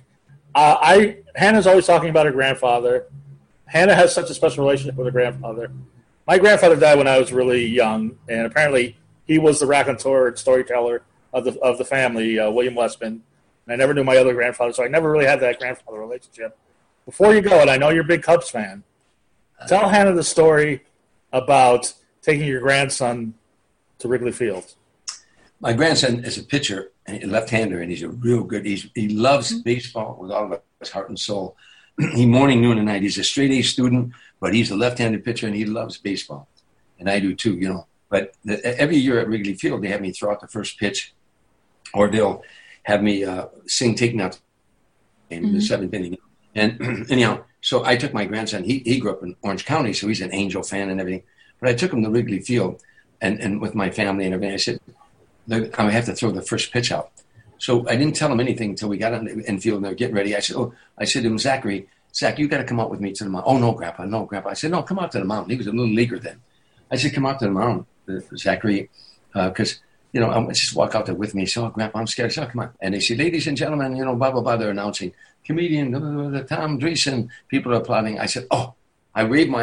Hannah's always talking about her grandfather. Hannah has such a special relationship with her grandfather. My grandfather died when I was really young, and apparently he was the raconteur and storyteller of the family, William Westman. And I never knew my other grandfather, so I never really had that grandfather relationship. Before you go, and I know you're a big Cubs fan, tell Hannah the story about taking your grandson to Wrigley Field. My grandson is a pitcher, a left-hander, and he's a real good. He loves baseball with all of his heart and soul. He morning, noon, and night. He's a straight-A student, but he's a left-handed pitcher, and he loves baseball. And I do too, But every year at Wrigley Field, they have me throw out the first pitch, or they'll have me sing "Taking Out the Seventh Inning." And anyhow, so I took my grandson. He grew up in Orange County, so he's an Angel fan and everything. But I took him to Wrigley Field, and with my family and everything. I said, I have to throw the first pitch out. So I didn't tell him anything until we got on the infield and they were getting ready. I said to him, Zach, you got to come out with me to the mound. Oh, no, Grandpa. I said, no, come out to the mound. He was a little leaguer then. I said, come out to the mound, Zachary, because, I just walk out there with me. He said, oh, Grandpa, I'm scared. I said, oh, come on. And they said, ladies and gentlemen, blah, blah, blah. They're announcing, comedian, Tom Dreesen. People are applauding. I said, oh. I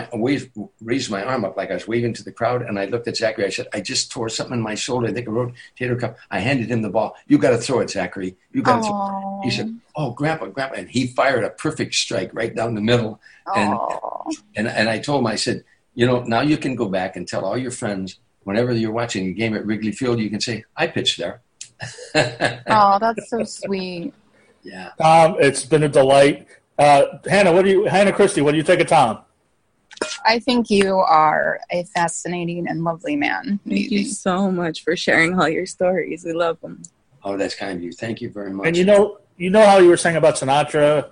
raised my arm up like I was waving to the crowd, and I looked at Zachary. I said, I just tore something in my shoulder. I think a rotator cuff. I handed him the ball. You got to throw it, Zachary. You got to throw it. He said, oh, Grandpa. And he fired a perfect strike right down the middle. And I told him, I said, now you can go back and tell all your friends, whenever you're watching a game at Wrigley Field, you can say, I pitched there. Oh, that's so sweet. Yeah. Tom, it's been a delight. Hannah Christie, what do you think of Tom? I think you are a fascinating and lovely man. Thank you so much for sharing all your stories. We love them. Oh, that's kind of you. Thank you very much. And you know how you were saying about Sinatra,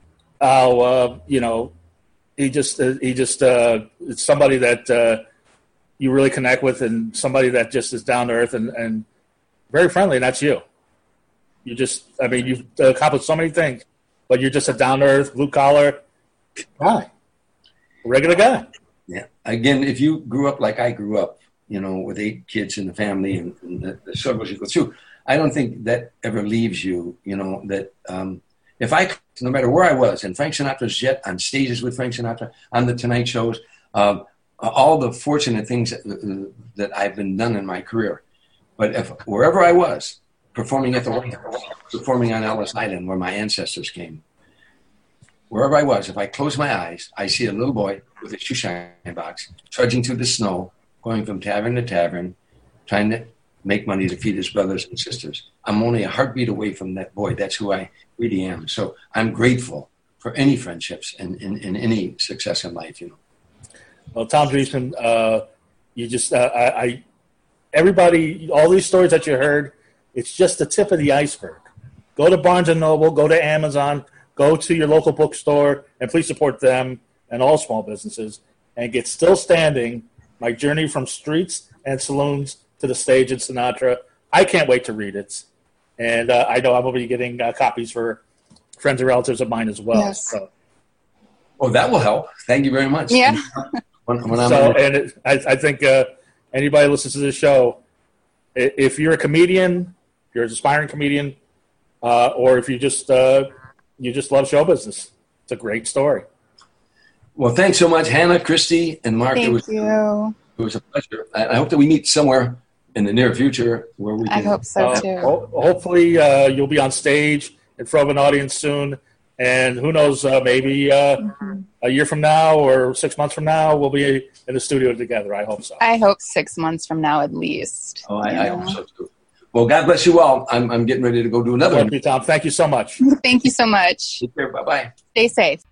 how he just it's somebody that you really connect with, and somebody that just is down to earth and very friendly, and that's you. You've accomplished so many things, but you're just a down to earth, blue collar guy. Regular guy. Yeah. again, if you grew up like I grew up, with 8 kids in the family and the struggles you go through, I don't think that ever leaves you, that if no matter where I was, in Frank Sinatra's jet, on stages with Frank Sinatra, on the Tonight Shows, all the fortunate things that I've been done in my career. But wherever I was, performing at the White House, performing on Ellis Island where my ancestors came, wherever I was, if I close my eyes, I see a little boy with a shoe shine box trudging through the snow, going from tavern to tavern, trying to make money to feed his brothers and sisters. I'm only a heartbeat away from that boy. That's who I really am. So I'm grateful for any friendships and any success in life, Well, Tom Dreesman, you just, everybody, all these stories that you heard, it's just the tip of the iceberg. Go to Barnes & Noble, go to Amazon, go to your local bookstore, and please support them and all small businesses, and get Still Standing, My Journey from Streets and Saloons to the Stage in Sinatra. I can't wait to read it. And I know I'm going to be getting copies for friends and relatives of mine as well. Yes. So. Oh, that will help. Thank you very much. Yeah. I think anybody who listens to this show, if you're a comedian, if you're an aspiring comedian, or if you just love show business, it's a great story. Well, thanks so much, Hannah, Christy, and Mark. Thank you. It was a pleasure. I hope that we meet somewhere in the near future where we can. I hope so too. Hopefully, you'll be on stage in front of an audience soon, and who knows, maybe a year from now or 6 months from now, we'll be in the studio together. I hope so. I hope 6 months from now at least. Oh, I hope so too. Well, God bless you all. I'm getting ready to go do another one. Thank you, Tom. Thank you so much. Thank you so much. Take care. Bye-bye. Stay safe.